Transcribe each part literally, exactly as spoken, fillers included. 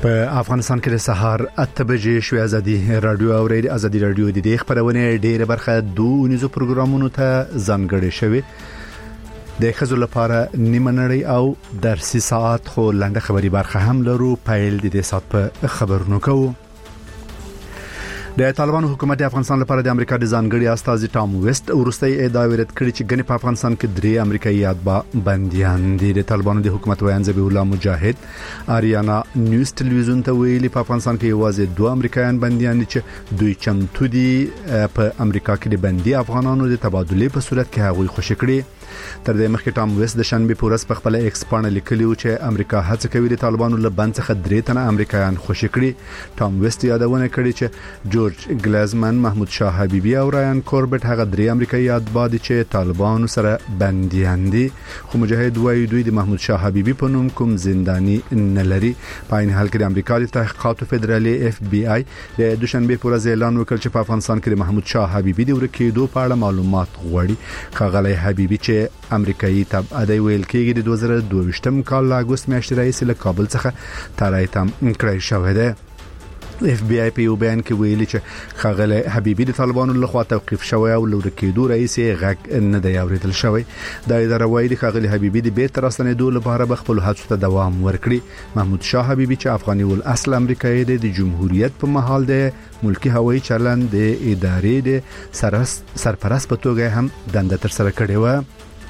په افغانستان کې د سهار اته بجې شوې ازادي رادیو او ریډیو ازادي رادیو د دې خبرونه ډېر برخه دوه نيزو پروګرامونو ته ځانګړې شوې د خزو لپاره نیمه نړۍ او درسي ساعت خو لنډه خبري برخه هم لرو. پیل د دې ساعت په خبرونو کوو. د طالبانو حکومت د افغانستان لپاره د امریکا د ځانګړي استاذ ټام ویست ورستۍ ادعا ورت کړې چې ګنې په افغانستان کې درې امریکایي اتباع بنديان دي. د طالبانو د حکومت ویان ذبیح الله مجاهد اریانا نیوز ټلویزیون ته ویلي په افغانستان کې یوازې دوه امریکایان بنديان دي چې دوی چمتو دي په امریکا کې د بندي افغانانو د تبادله په صورت کې هغوی خوشی کړي. تر دې مخکې ټام ویست د شنبه پورس په خپل ایکس باندې لیکلی و چې امریکا هڅه کوي د طالبانو له بند څخه درې تنه امریکایان خوشی کړي. ټام ویست یادونه کړې چې جورج ګلازمن، محمود شاه حبیبي او رایان کوربټ هغه درې امریکایي اتباع دي چې طالبانو سره بنديان دي. خو مجاهد وایي دوی د محمود شاه حبیبي په نوم کوم زنداني نه لري. په این حال کې د امریکا د تحقیقاتو فدرالي اف بي آی د دوشنبه پورز اعلان وکړ چې په افغانستان کې د محمود شاه حبیبي د ورکېدو په اړه معلومات غواړي. خغلی حبیبي چې امریکایي تبع دی ویل کېږي د دوه زره دوه ویشتم کال له اگست میاشتې راهیسې له کابل څخه ترایتم کړی شوی دی. اف بی آی په یو بیان کې ویلي چې خغلی حبیبي د طالبانو لخوا توقيف شوی او لور کېدو رئیس غږ نه دی اوریدل شوی. د اداره وایي د خغلی حبیبي د بیرته راستنېدو لپاره خپل هڅو ته دوام ورکړي. محمود شاه حبیبي چې افغاني ول اصل امریکایي دی د جمهوریت په محل د ملکی هوایي چلند د ادارې د سرپرست په توګه هم دنده تر سره کړې و.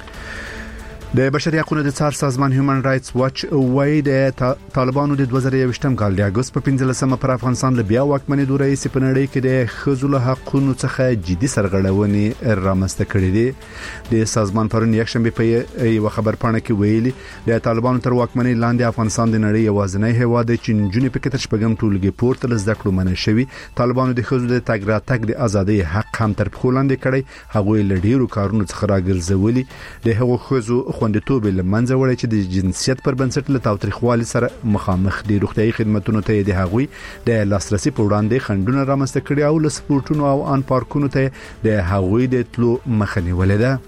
د بشري حقوقو د څار سازمان هیومن رائټس واچ وایي د طالبانو د دوه زره یوویشتم کال د اگست په پنځلسمه پر افغانستان له بیا واکمنۍ دوره یې په نړۍ کې د خزو له حقوقو څخه جدي سرغړونې رامنځته کړې دي. د سازمان پرون یکشنبه په یو خبر پاڼه کې ویلي د طالبانو تر واکمنۍ لاندې افغانستان د نړۍ یوازینی هیواد دی چې نجونې په کې تر شپږم ټولګي پورته له زده کړو منع شوي. طالبانو د خزو د تګ راتګ د ازادۍ حق هم تر پښو لاندې کړی. هغوی له ډیرو کارونو څخه راګرځولي. د هغو خزو خوندیتوب لمنځه وړي چې د جنسیت پر بنسټ له تاوتریخوالي سره مخامخ دي. روغتيایي خدماتونو ته د هغوی د لاسرسي په وړاندې خندونه رامنځته کړي او له سپورټونو او ان پارکونو ته د هغوی د تلو مخه نیولې ده.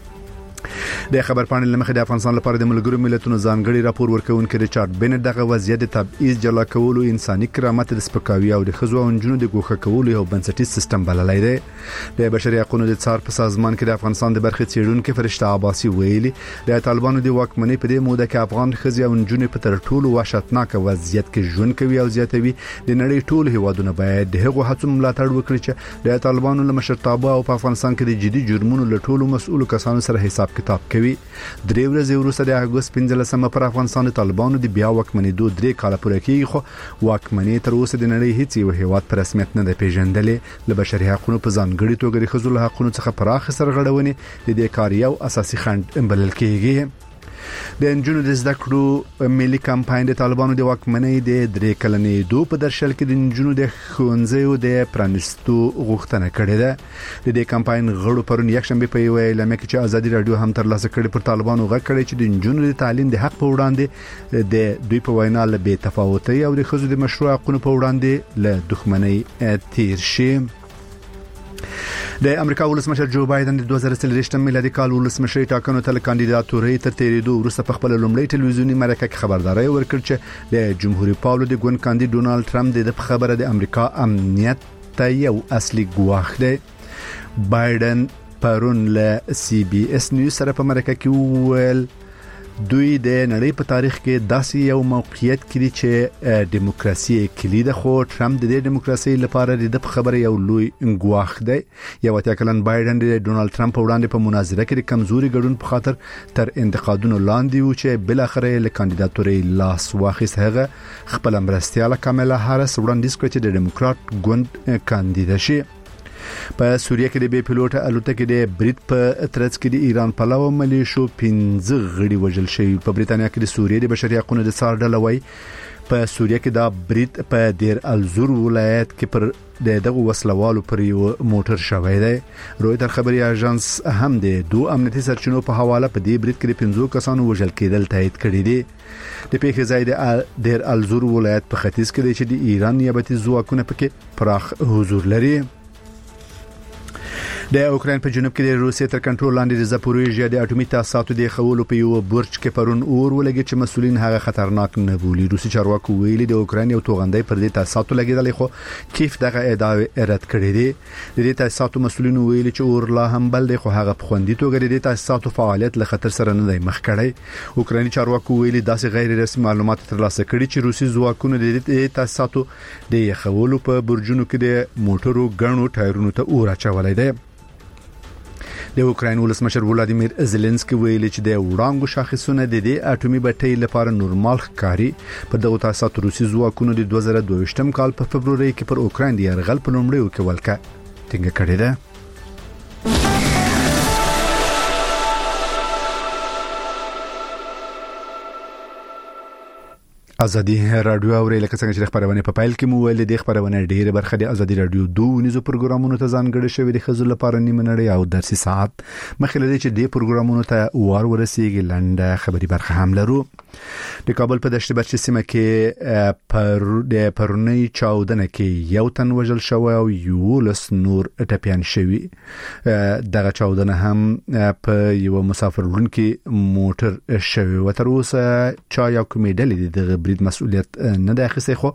د خبر پاڼې لمخې د افغانستان لپاره د ملګرو ملتونو ځانګړي راپور ورکوونکي ریچارډ بنټ دغه وضعیت د تبعیض جلا کولو، انساني کرامت د سپکاوي او د خزو او نجونو د ګوښه کولو یو بنسټیز سیستم بللی دی. د بشري حقوقو د څار په سازمان کې د افغانستان د برخې څېړونکي فرشته عباسي ویلي د طالبانو د واکمنۍ په دې موده کې افغان خزي او نجونې په تر ټولو وحشتناک وضعیت کې ژوند کوي او زیاتوي. د نړۍ ټول هیوادونه باید د هغو هڅو ملاتړ وکړي چې د طالبانو له مشرتابه او په افغانستان کې د جدي جرمونو له ټولو مسؤلو کسانو سره حساب کتاب کوي. درې ورځې وروسته د اگست پنځلسمه پر افغانستان د طالبانو د بیا واکمنېدو درې کاله پوره کېږي، خو واکمنۍ تر اوسه د نړۍ هیڅ یو هیواد په رسمیت نه دی پیژندلې. له بشري حقوقو په ځانګړي توګه د ښځو له حقوقو څخه پراخه سرغړونې د دې کار یو اساسي خنډ بلل کېږي. د نجونو د زده کړو ملي کمپاین د طالبانو د واکمنۍ د درې کلنې دوه په درشل کې د نجونو د ښوونځیو د پرانیستو غوښتنه کړې ده. د دې کمپاین غړو پرون یکشنبه په یو اعلامیه کې چې ازادي رادیو هم ترلاسه کړې پر طالبانو غږ کړی چې د نجونو د تعلیم د حق په وړاندې د دوی په وینا له بې تفاوتۍ او د ښځو د مشروع حقوقو په وړاندې له دښمنۍ تیر شي. د امریکا ولسمشر جو بایدن د دوه زره څلوېښتم میلادي کال ولسمشر ټاکنو ته کاندیداتوري تر تیریدو وروسته په خپل لومړی ټلویزیونی مرکه کې خبرداري ورکړه چې د جمهوریت پاولو د ګوند کاندید ډونالد ټرمپ د خبره د امریکا امنیت ته یو اصلي ګواښ دی. بایدن پرون له سی بي اس نیوز سره په مرکه کې وویل دوی د نړۍ په تاریخ کې داسې یو موقعیت کړي چې دیموکراسي کلی ده، خو ټرمپ د دیموکراسي لپاره د خبره یو لوی ګواښ دی. یو اتیا کلن بایدن د ډونالد ټرمپ وړاندې په مناظره کې د کمزوري ګډون په خاطر تر انتقادونو لاندې و چې بل اخر له کاندیداتوري لاس واخیست. هغه خپل مرستياله کاملا هارس وړاندیز کړ چې د ډیموکرات ګوند کاندید شي. په سوریه کې د بي پيلوټ الوتکې د بریټ په ترڅ کې د ایران پلاو ملیشو پنځه غړي وژل شوي. په بریتانیا کې د سوریې د بشري حقوقو د څار ډله وایي په سوریه کې دا بریټ په دیر الزور ولایت کې پر د دغه وسلوالو پر یو موټر شوی دی. رویتر خبري اژانس هم د دوه امنیتي سرچینو په حواله په دې بریټ کې د پنځو کسانو وژل کېدل تایید کړی دی. د پیښې ځای د دیر الزور ولایت په ختیځ کې دی چې د ایران نیابتي ځواکونه پکې پراخ حضور لري. د اوکرين په جنوب کې د روسیې تر کنټرول لاندې د زاپوریژیا د اټومي تاسیساتو د خولو په یو برج کې پرون اور ولګي چې مسولین هغه خطرناک نه بولي. روسي چارواکو ویلي د اوکرين یو توغندۍ پر دې تاسیساتو لګیدل، خو کیف دغه ادعا رد کړې دي. د دې تاسیساتو مسولین ویلي چې اور لا هم بل دی، خو هغه په خوندي توګه د تاسیساتو فعالیت له خطر سره نه دی مخ کړی. اوکرين چارواکو ویلي داسې غیر رسمي معلومات ترلاسه کړي چې روسي ځواکونه د دې تاسیساتو د خولو په برجونو کې د موټرو غنو ټایرونو ته اور اچولای دی. د اوکرين ولسمشر ولادیمیر زيلنسکي ویلي چې د وړاندو شاخصونه د دې اټومي بټۍ لپاره نورمال ښکاري. په دغه تاسیساتو روسي ځواکونو د دوه زره دوه ویشتم کال په فبرवरी کې پر اوکرين د يرغل په لومړیو کې ولکه ټینګه کړې ده. ازادي رادیو اوري لکه څنګه چې خبرونه په پایل کې مو ویل د خبرونه ډیره برخه د ازادي رادیو دوه نيزو پروګرامونو ته ځانګړي شوی د خزل لپاره نیمه نړۍ او درسي ساعت مخکې لري چې د پروګرامونو ته وار ورسیږي لنډه خبري برخه هم لرو. د کابل په دشت برچ سیمه کې پر د پرونی چاودنه کې یو تن وژل شوی او یو لس نور ټپيان شوی. دغه چاودنه هم په یو مسافر ورونکي موټر شوی و. تر اوسه چا یو کمیډل د برید مسؤلیت نه د اخیسته، خو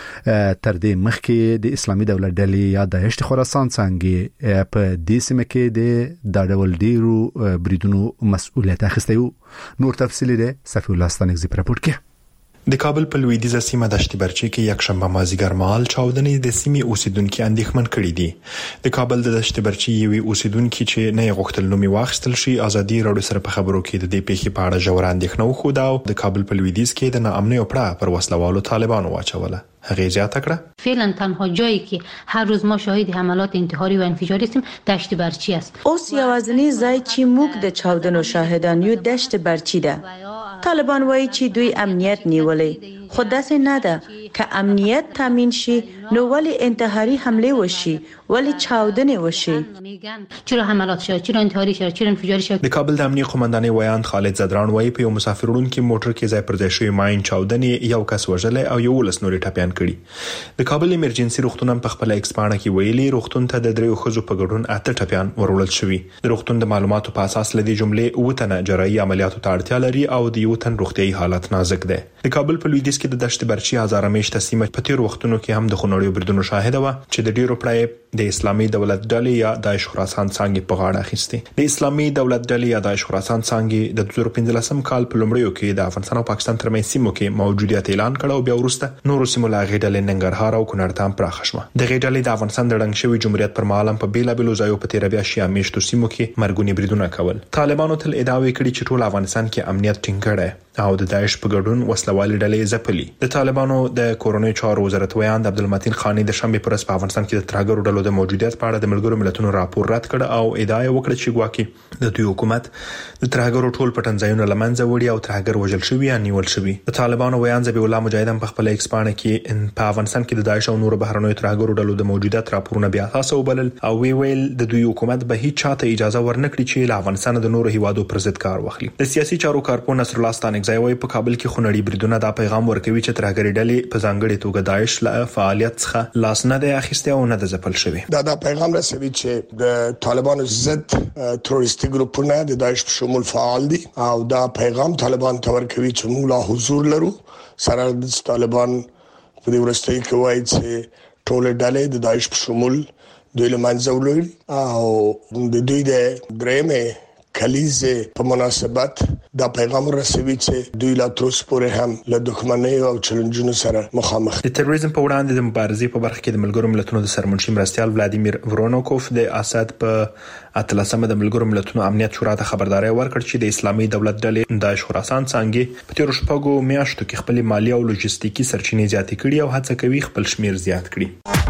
تر دې مخکې د اسلامي دولت ډلې یا د داعش خراسان څنګه په دې سیمه کې د دا ډول ډیرو بریدونو مسؤلیت اخیسته. نور تفصیلی ده صفی الله ستانکزی پر راپور کې. د کابل په لویدیځه سیمه دشت برچی کې یک شنبه مازیګر مهال چاودنې د سیمې اوسیدونکو اندېښمن کړي دي. د کابل د دشت برچی یوې اوسیدونکو چې نه غوښتل نومي واخیستل شي ازادي راډیو سره په خبرو کې د دې پیښې په اړه ژور اندېښنه وښوده او د کابل په لویدیځ کې د ناامنۍ او پړه پر وسلوالو طالبانو واچوله. هغه زیاته کړه فعلا تنها جایی که هر روز ما شاهد حملات انتحاری و انفجاری هستیم دشت برچی است. اوس یوازینی ځای چې موږ د چاودنو شاهدان یو دشت برچی ده. طالبان وایي چې دوی امنیت نیولې، خو داسې نه ده. که امنیت تامین شي نو ولی انتحاری حمله وشي، ولی چاودنه وشي. چرا حملات شد، چرا انتحاری شد، چرا انفجاری شد. د کابل د امنیه قومندانۍ ویاند خالد زدران وایي په یو مسافر وړونکي موټر کې ځای پر ځای شوی ماین چاودنې یو کس وژل او یو لس نور ټپيان کړي. د کابل ایمرجنسي روغتون هم په خپل ایکس پاڼه کې ویلي روغتون ته د دریو خزو په ګډون اته ټپيان ورولل شوی. د روغتون د معلوماتو په اساس لدی جملې او تنه جراحي عملیاتو ته اړتیا لري او د یو تن روغتيایي حالت نازک ده. د کابل په لویدیځ کې د دشت برچی هزاره میشته سیمه په تیر وختونو کې هم د خونړیو بریدونو شاهد و چې د ډیرو پړای د اسلامي دولت ډلې یا داعش خراسان څنګه په غاړه اخیسته. د اسلامي دولت ډلې یا داعش خراسان څنګه د دوه زره پنځلسم کال په لومړیو کې د افغانستان او پاکستان ترمنځ سیمو کې موجودیت اعلان کړ او بیا وروسته نورو سیمو لا غېډلې ننګرهار او کونړ ته پراخ شو. د غېډلې د افغانستان د ډنګ شوی جمهوریت پر مهال په بیلا بیلو ځایو په تیر بیا شیا میشتو سیمو کې مرګونی بریدونه کول. طالبانو تل ادعا وکړي چې ټول افغانستان کې امنیت ټینګ کړي او د داعش په ګډون وسلوالې ډلې ځپلي. د طالبانو د کورونی چارو وزارت ویاند عبدالمتین خانی د شنبه پر ورځ په افغانستان کې د ترهګرو ډلو د موجودیت په اړه د ملګرو ملتونو راپور رد کړ او ادعا وکړه چې ګواکې د دوی حکومت د ترهګرو ټول پټنځایونه لمنځه وړي او ترهګر وژل شوی یا نیول شوی. د طالبانو ویاند ذبیح الله مجاهد په خپل ایکس پاڼه کې په افغانستان کې د داعش او نورو بهرنیو ترهګرو ډلو د موجودیت راپورونه بیا تاسو وبلل او وی ویل د دوی حکومت به هیڅ چاته اجازه ورنکړي چې له افغانستان د نورو هیوادو پر ضد کار واخلي. د سیاسي چارو کارپو نصر الله ستانکزی وایي په کابل کې خونړي بریدونه دا پیغام ورکوي چې ترهګری ډلې په ځانګړي توګه داعش له فعالیت څخه لاس نه دی اخیسته او نه د ځپل شوی. دا دا پیغام رسوي چې د طالبانو ضد تروریستي ګروپونه د داعش په شمول فعال دي او دا پیغام طالبان ته ورکوي چې موږ لا حضور لرو. سره د طالبان په دې ورستۍ کې وایي چې ټول ډلې د داعش په شمول دوی له منځه وړي او د دوی د درېمه کلیزه په مناسبت دا پیغام رسوي چې دوی لا تر اوسه پورې هم له دښمنۍ او چیلنجونو سره مخامخ دي. د تروریزم په وړاندې د مبارزې په برخه کې د ملګرو ملتونو د سرمنشي مرستيال ولادیمیر ورونوکوف د اسد په اتلسمه د ملګرو ملتونو امنیت شورا ته خبرداري ورکړه چې د اسلامي دولت ډلې داعش خراسان څنګه په تیر شپږو میاشتو کې خپل مالی او لوجستیکي سرچینې زیاتې کړي او هڅه کوي خپل شمیر زیات کړي.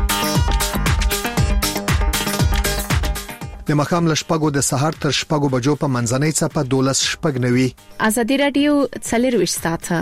د مخام لشپګو د سحر تر شپګو بجو په منځنۍ چپه دولس شپګ نوي. ازادي رادیو څلرويشت ساعته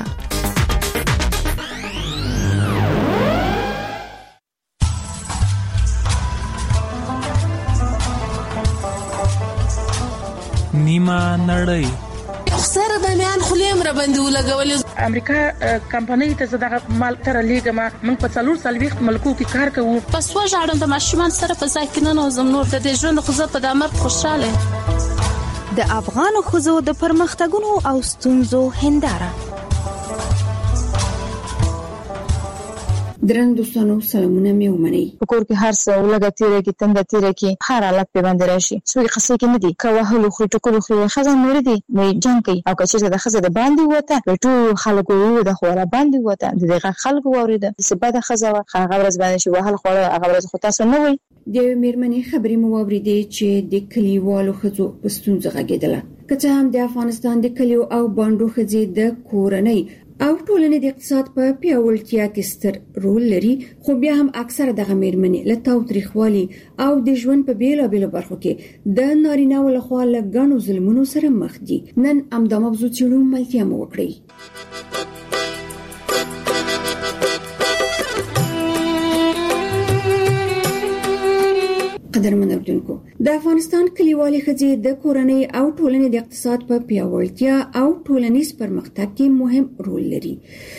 نیمه نړۍ سره د میان خلیم را باندې ولګولې. امریکا کمپنۍ ته زداغه مال تر لېګما موږ په څلور سلويخت ملکو کې کار کوو. پس وژاړم د ماشومان سره په ځای کې نه نوزم نور د دې ژوند خو زه په دامر خوشاله. د افغان خزو د پرمختګونو او ستونزو هنداره. درنو دوستانو سلامونه مې ومنئ. په کور کې هر څه ولګه تیره کې تنده تیره کې هر حالت په باندې راشي څوک قصې کې نه دي کوهلو خو ټکو خو خزان مړ دي مې جنگ کوي او کچې د خزه د باندې وته ټول خلکو یو د خوره باندې وته دغه خلکو وریده سبا د خزه هغه ورځ باندې شو وهل خوره هغه ورځ خو تاسو نه وي. د میرمنې خبرې مو واوریدې چې د کلیوالو خزو په ستونزه غږیدله. کله هم د افغانستان د کلیو او باندو خزې د کورنۍ او ټولنې د اقتصاد په پیاوړتیا کې ستر رول لري خو بیا هم اکثره دغه میرمنې له تاوتریخوالي او د ژوند په بیلو بیلو برخو کې د نارینه ول خوا له ګڼو ظلمونو سره مخ دي. نن امدا موضوع چیرو ملتیا مو وکړي. قدرمن اردوونکو د افغانستان کلیوالي ښځې د کورنۍ او ټولنې د اقتصاد په پیاوړتیا او ټولنیز پرمختګ کې مهم رول لري.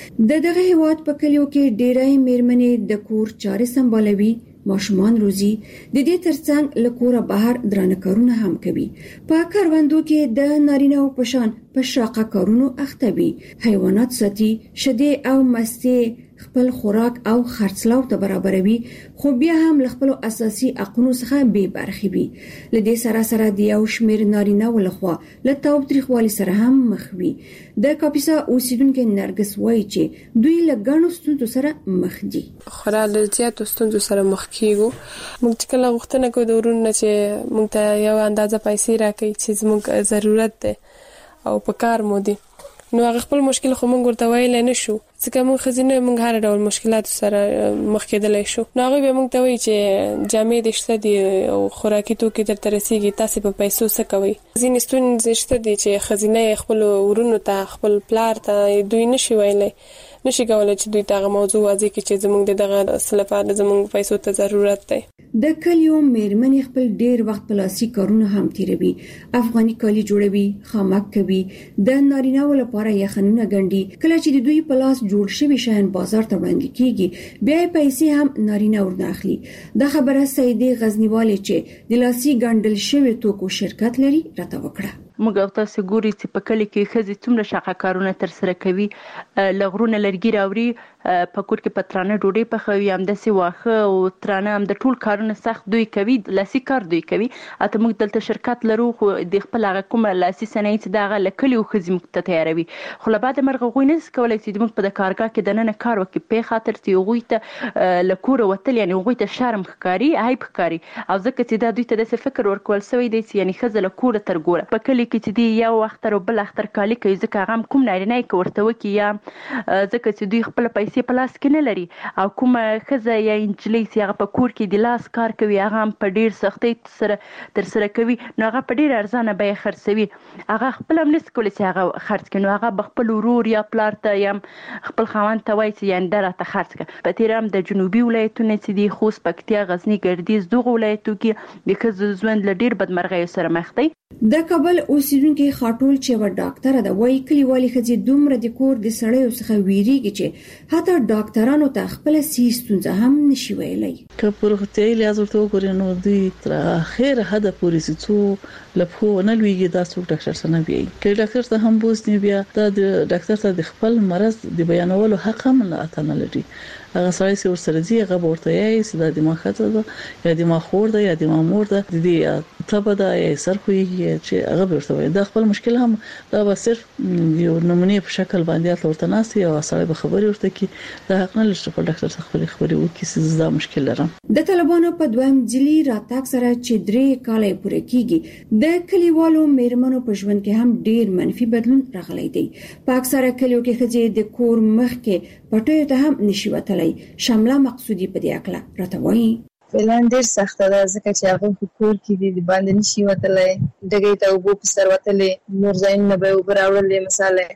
د دغه هیواد په کلیو کې ډېرای میرمنې د کور چارې سمبالوي، ماشومان روزي، د دې ترڅنګ له کوره بهر درانه کارونه هم کوي. په کاروندو کې د نارینه او پشان په شاقه کارونو اخته وي، حیوانات ساتي، شیدې او مستې خپل خوراک او خرڅلاو ته برابروي خو بیا هم له خپل اساسي حقوقو څخه بې برخې وي. له دې سره سره د یو شمېر نارینه ولخوا له تاوتریخوالي سره هم مخ وي. د کاپیسا اوسیدونکو نرګس وایي چې دوی له ګڼو ستونزو سره مخ دي. خورا له زیاتو ستونزو سره مخ کیږو. موږ چې کله غوښتنه کوو د ورونو چې موږ ته یو اندازه پیسې راکړي چې زموږ ضرورت ده او په کار مو دي نو هغه خپل مشکل خو موږ ورته ویل نه شو ځکه موږ خزینه موږ هر ډول مشکلات سره مخ کېدلای شو. نو هغه به موږ ته وایي چې جامې د شته دي او خوراکي توکي درته رسیږي تاسو په پیسو څه کوي. ځینې ستونزې شته دي چې خزینه خپل ورونو ته خپل پلار ته دوی نشي ویلای نشي کولای چې دوی ته موضوع واضح کړي چې زموږ دغه سلفه زموږ پیسو ته ضرورت دی. د کلیو میرمنې خپل ډیر وخت په لاسي کارونه هم تیروي. افغاني کالي جوړوي، خامک کوي، د نارینه ول لپاره یخنونه ګنډي. کله چې د دوی په لاس جوړ شوی شین بازار ته وړاندې کیږي بیا پیسې هم نارینه ورنه اخلي. دا خبره سیدې غزنیوالې چې د لاسي ګنډل شوی توکو شرکت لري راته وکړه. موږ او تاسو ګوري چې په کلی کې ښځې څومره شاقه کارونه تر سره کوي، لغرونه لرګي راوړي، په کور کې پترانه ډوډۍ پخوي، همداسې واښه او ترانه هم د ټول کارونه سخت دوی کوي، لاسي کار دوی کوي. اته موږ دلته شرکت لرو خو د خپل هغه کومه لاسي صنایع چې دغه له کلیو ښځې موږ ته تیاروي خو له بعده مرغه هغوی نشي کولی چې موږ په د کارګاه کې دننه کار وکړي په خاطر چې هغوی ته له کوره وتل یعنې هغوی ته شرم ښکاري، عیب ښکاري او ځکه چې دا دوی ته داسې فکر ورکول سوی دی چې یعنې ښځه له کوره تر ګوره په کلي کې چې دی یو اختر او بل اختر کالي کوي ځکه هغه هم کوم نارینه یې که ورته وکړي یا ځکه چې دوی خپله پیسې په لاس کې نه لري او کومه ښځه یا نجلۍ چې هغه په کور کې د لاس کار کوي هغه هم په ډېر سختۍ سره ترسره کوي نو هغه په ډېره ارزانه بیه خرڅوي. هغه خپله هم نشي کولی چې هغه خرڅ کړي نو هغه به خپل ورور یا پلار ته یا خپل خاوند ته وایي چې یعنې دا راته خرڅ کړه. په تېره هم د جنوبي ولایتونه چې دي خوست، پکتیا، غزني، ګردیز دغو ولایتو کې د ښځو ژوند له ډېر بدمرغیو سره مخ دی. د کابل اوسیدونکو خاطول چې و ډاکټر دا وایي کلیوالي ښځې دومره د کور د سړیو څخه ویریږي چې حتی ډاکټرانو ته خپل سیستونزه هم نشي ویلای. که پرختي لحاظ ورته وګورئ نو دوی تر اخر حد پورې څو لپو نه لويږي دا څوک ډاکټر سره نه وي. که ډاکټر ته هم بوزنی بیا دا د ډاکټر ته د خپل مرض د بیانولو حق هم نه اتنه لري. هغه سړی چې ورسره دی هغه ورته یې چې د دماغ خطر ده یا دماغ خور ده یا دماغ مور ده د دې ته به دا یې سر خوېږي چې هغه ورته وایي دا خپل مشکل هم دا به صرف یو نمونه په شکل باندې ورته ناسي او سړی به خبري ورته کی دا حق نه لري چې په ډاکټر څخه خبري خبري وکړي چې دا مشکل لرم. د طالبانو په دویم ځلي راتګ سره چې درې کال پورې کیږي د کلیوالو میرمنو په ژوند کې هم ډیر منفي بدلون راغلی دی. په اکثره کلیو کې ښځې د کور مخ کې پټیو ته هم نشي وتلی. شامله مقصودی په دې اکله راته وایي فعلاً ډیر سخت ده ځکه چې هغه په کور کې دي د باندې نشي وتلی ډګې ته وبو په سر وتلې نور ځای نه به وبراوړلې مثاله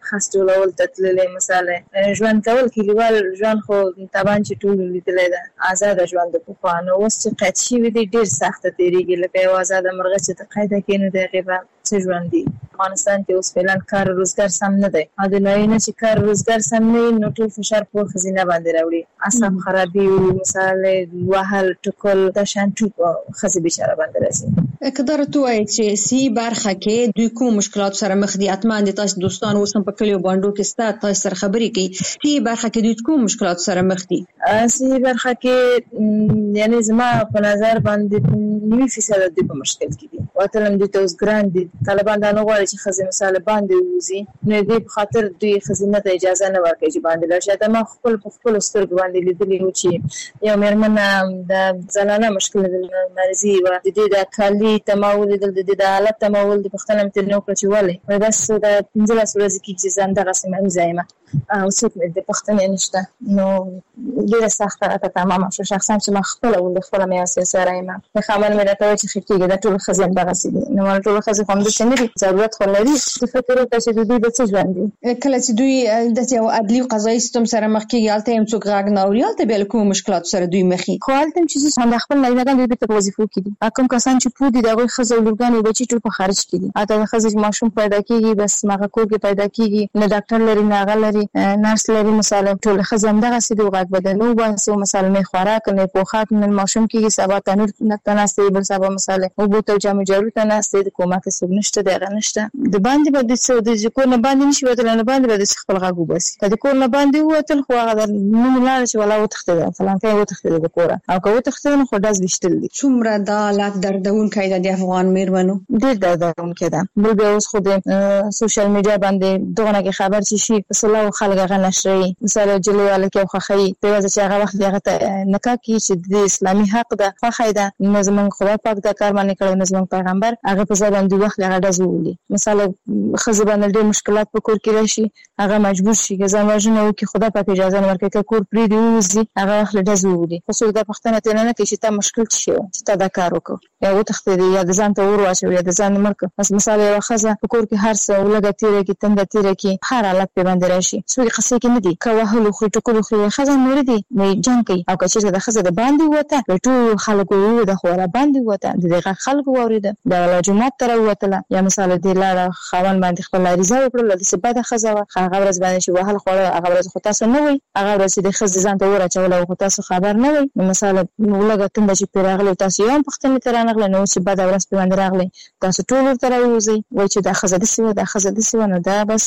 خاص جوړول تتللې مثلا ژوند کول کلیوال ژوند خو طبعا چې ټول لیدلې ده آزاد ژوند په خوانو اوس چې قید شي وي ډیر سخت تیریږي لکه یو آزاد مرغه چې ته قید کینې د غیبه څه ژوند دي افغانستان کې اوس فعلا کار روزګار سم نه دی او د نوی نه چې کار روزګار سم نه نو ټول فشار په خزینه باندې راوړي اصاب خرابي مثلا وهل ټکل د شانټو خزي بشاره باندې راځي کدار توای چې سی برخه کې دوی کوم مشکلات سره مخ دي اتمان دي تاسو دوستان اوس په کلیو باندې کې ستاسو تاسو سره خبرې کوي سی برخه کې دوی کوم مشکلات سره مخ دي سی برخه کې یعنی زما په نظر باندې نیمه فیصد د په مشکل کې دي واتلم د توس ګران دي طالبان دا نه غواړي چې خزي مثال باندې وزي نو دې په خاطر دوی خزینه ته اجازه نه ورکړي چې باندې لاشه ما خپل په خپل سترګ باندې لیدلې و چې یو مېرمن د زنانه مشکل د مرزي و د دې د کالي تماول د دې د حالت تماول د پښتنه تر نو کړی ولې بس د پنځه ورځې کې چې زنده غسمه زایمه او څه د پښتنه نشته نو ډیره سخته راته تمامه شو شخصا چې ما خپل ول خپل مې اساسه رایم په خامن مې راته چې خکېږي د ټول خزین دغه دي نو ټول خزین هم د شنري ضرورت خو لري چې فکر وکړي چې دوی د څه ژوند دي کله چې دوی د یو عدلي قضایي سیستم سره مخ کې یالته هم څوک غاګ نه اوري یالته به کوم مشکلات سره دوی مخې خو هلته چې څنګه خپل نه نه دوی په وظیفو کې دي کوم کسان چې پودي دغه خزو لورګان بچي ټول په خارج کې دي اته خزې ماشوم پیدا کیږي بس ماغه کور کې پیدا کیږي نه ډاکټر لري نه غل لري نرس لري مثلا ټول خزم دغه سي دوه غاګ بدلو واسه مثلا نه خوراک نه پوخاک نه ماشوم کې سبا تنور نه تناسي بل سبا مثلا او بوتل جامو جوړ تناسي د کومه کې سګ نشته دغه نشته د باندې به د څو د ذکر نه باندې نشي وته نه باندې به د خپل غاګو بس کله کور نه باندې وته خو هغه نو لاړ شي ولا وتخته فلان کې وتخته د کوره او که وتخته نو خو داس بشتل دي څومره د حالات دردون کایده د افغان میرمنو ډیر دردون کړه بل به اوس خو د سوشل میډیا باندې دغه کې خبر شي شي اصله خلک غنشري مثلا جلواله کې خوخی په وجه چې هغه وخت هغه نکاح کې چې د اسلامي حق د خوخی د نظم خدای پاک د کار باندې کړی نظم پیغمبر هغه په ځای باندې وخت هغه دزولي مثلا خزبان ډېر مشکلات په کور کې راشي هغه مجبور شي ځان وژنه وکړي خدای پاک اجازه نه ورکړي کور پرې دی وزي هغه وخت دزولي خو څو د پښتنه ته نه کې چې تا مشکل شي چې تا دا کار وکړي یا وتخته دی یا د ځان ته ور واچوي یا د ځان مرګ بس مثلا یو خزه په کور کې هر څه ولګه تیرې کې تند تیرې کې هر حالت په باندې راشي څو قصې کې نه دي کوهلو خو ټکو خو خزه نور دي مې جنگ کوي او کچې د خزه د باندې وته ټول خلکو وو د خو را باندې وته دغه خلکو وریده د ولا جمعه تر وته یا مثلا د لاره خوان باندې خپل ریزه وکړل د سبد خزه هغه ورځ باندې چې وهل خو هغه ورځ خو تاسو نه وي هغه ورځ د خزه ځان ته ورچول او تاسو خبر نه وي مثلا ولګه تند چې پیراغله تاسو یو پختنه تر نه غل نو چې بعد ورځ په باندې راغله تاسو ټول تر وځي وای چې د خزه د سیمه د خزه د سیمه دا بس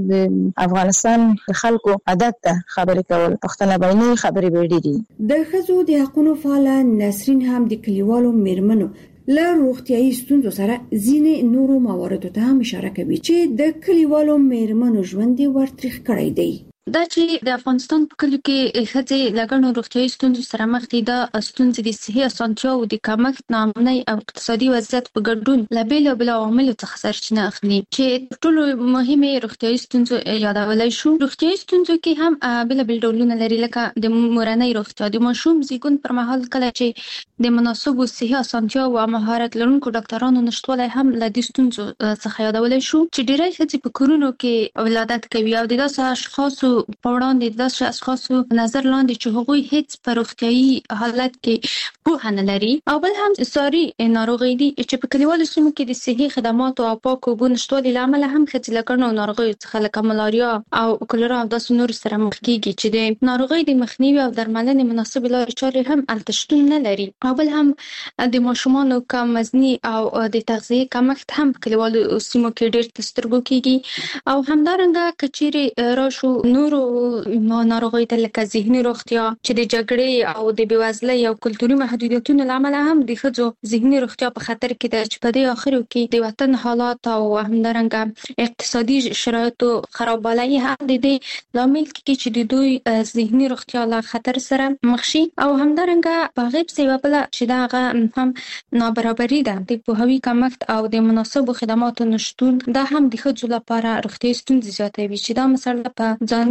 د افغانستان خلکو عادت ته خبرې کول پښتنه باندې خبرې وړي دي د خزو د حقوقو فعال نسرین هم د کلیوالو میرمنو له روغتيایي ستونزو سره ځینې نورو مواردو ته هم اشاره کوي چې د کلیوالو میرمنو ژوند ورترخ کړی دی دا چې د افغانستان په کلیو کې ښځې لګڼو روغتیايي ستونزو سره مخ دي د ستونزې د صحي اسانتیاو د کمښت ناامنۍ او اقتصادي وضعیت په ګډون له بېلابېلو عواملو څخه سرچینه اخلي چې تر ټولو مهمې روغتیايي ستونزو یادولی شو. روغتیايي ستونزو کې هم بېلابېل ډولونه لري لکه د مورنۍ روغتیا د ماشوم زیږون پر مهال کله چې د مناسبو صحي اسانتیاو او مهارت لرونکو ډاکټرانو نشتوالی هم له دې ستونزو څخه یادولی شو چې ډېری ښځې په کورونو کې ولادت کوي او د داسې اشخاصو په وړاندې داسې اشخاصو نظر لاندې چې هغوی هیڅ په روغتیايي حالت کې پوهه نه لري او بل هم ساري ناروغۍ دي چې په کلیوالو سیمو کې د صحي خدماتو او پاکو اوبو نشتوالي له امله هم ښځې له ګڼو ناروغیو څخه لکه ملاریا او کولرا او داسې نورو سره مخ کېږي چې د ناروغۍ د مخنیوي او درملنې مناسبې لارې چارې هم هلته شتون نه لري او بل هم د ماشومانو کم وزني او د تغذیې کمښت هم په کلیوالو سیمو کې ډېر تر سترګو کېږي او همدارنګه که چیرې راشو نورو ناروغۍ ته لکه ذهني روغتیا چې د جګړې او د بېوزلۍ او کلتوري محدودیتونو له امله هم د ښځو ذهني روغتیا په خطر کې ده چې په دې اخرو کې د وطن حالات او همدارنګه اقتصادي شرایطو خرابوالی هم د دې لامل کېږي چې د دوی ذهني روغتیا له خطر سره مخ شي او همدارنګه په هغې پسې یوه بله چې د هغه هم نابرابري ده د پوهاوي کمښت او د مناسبو خدماتو نشتون دا هم د ښځو لپاره روغتیايي ستونزې زیاتوي چې دا مسله په ځانګړي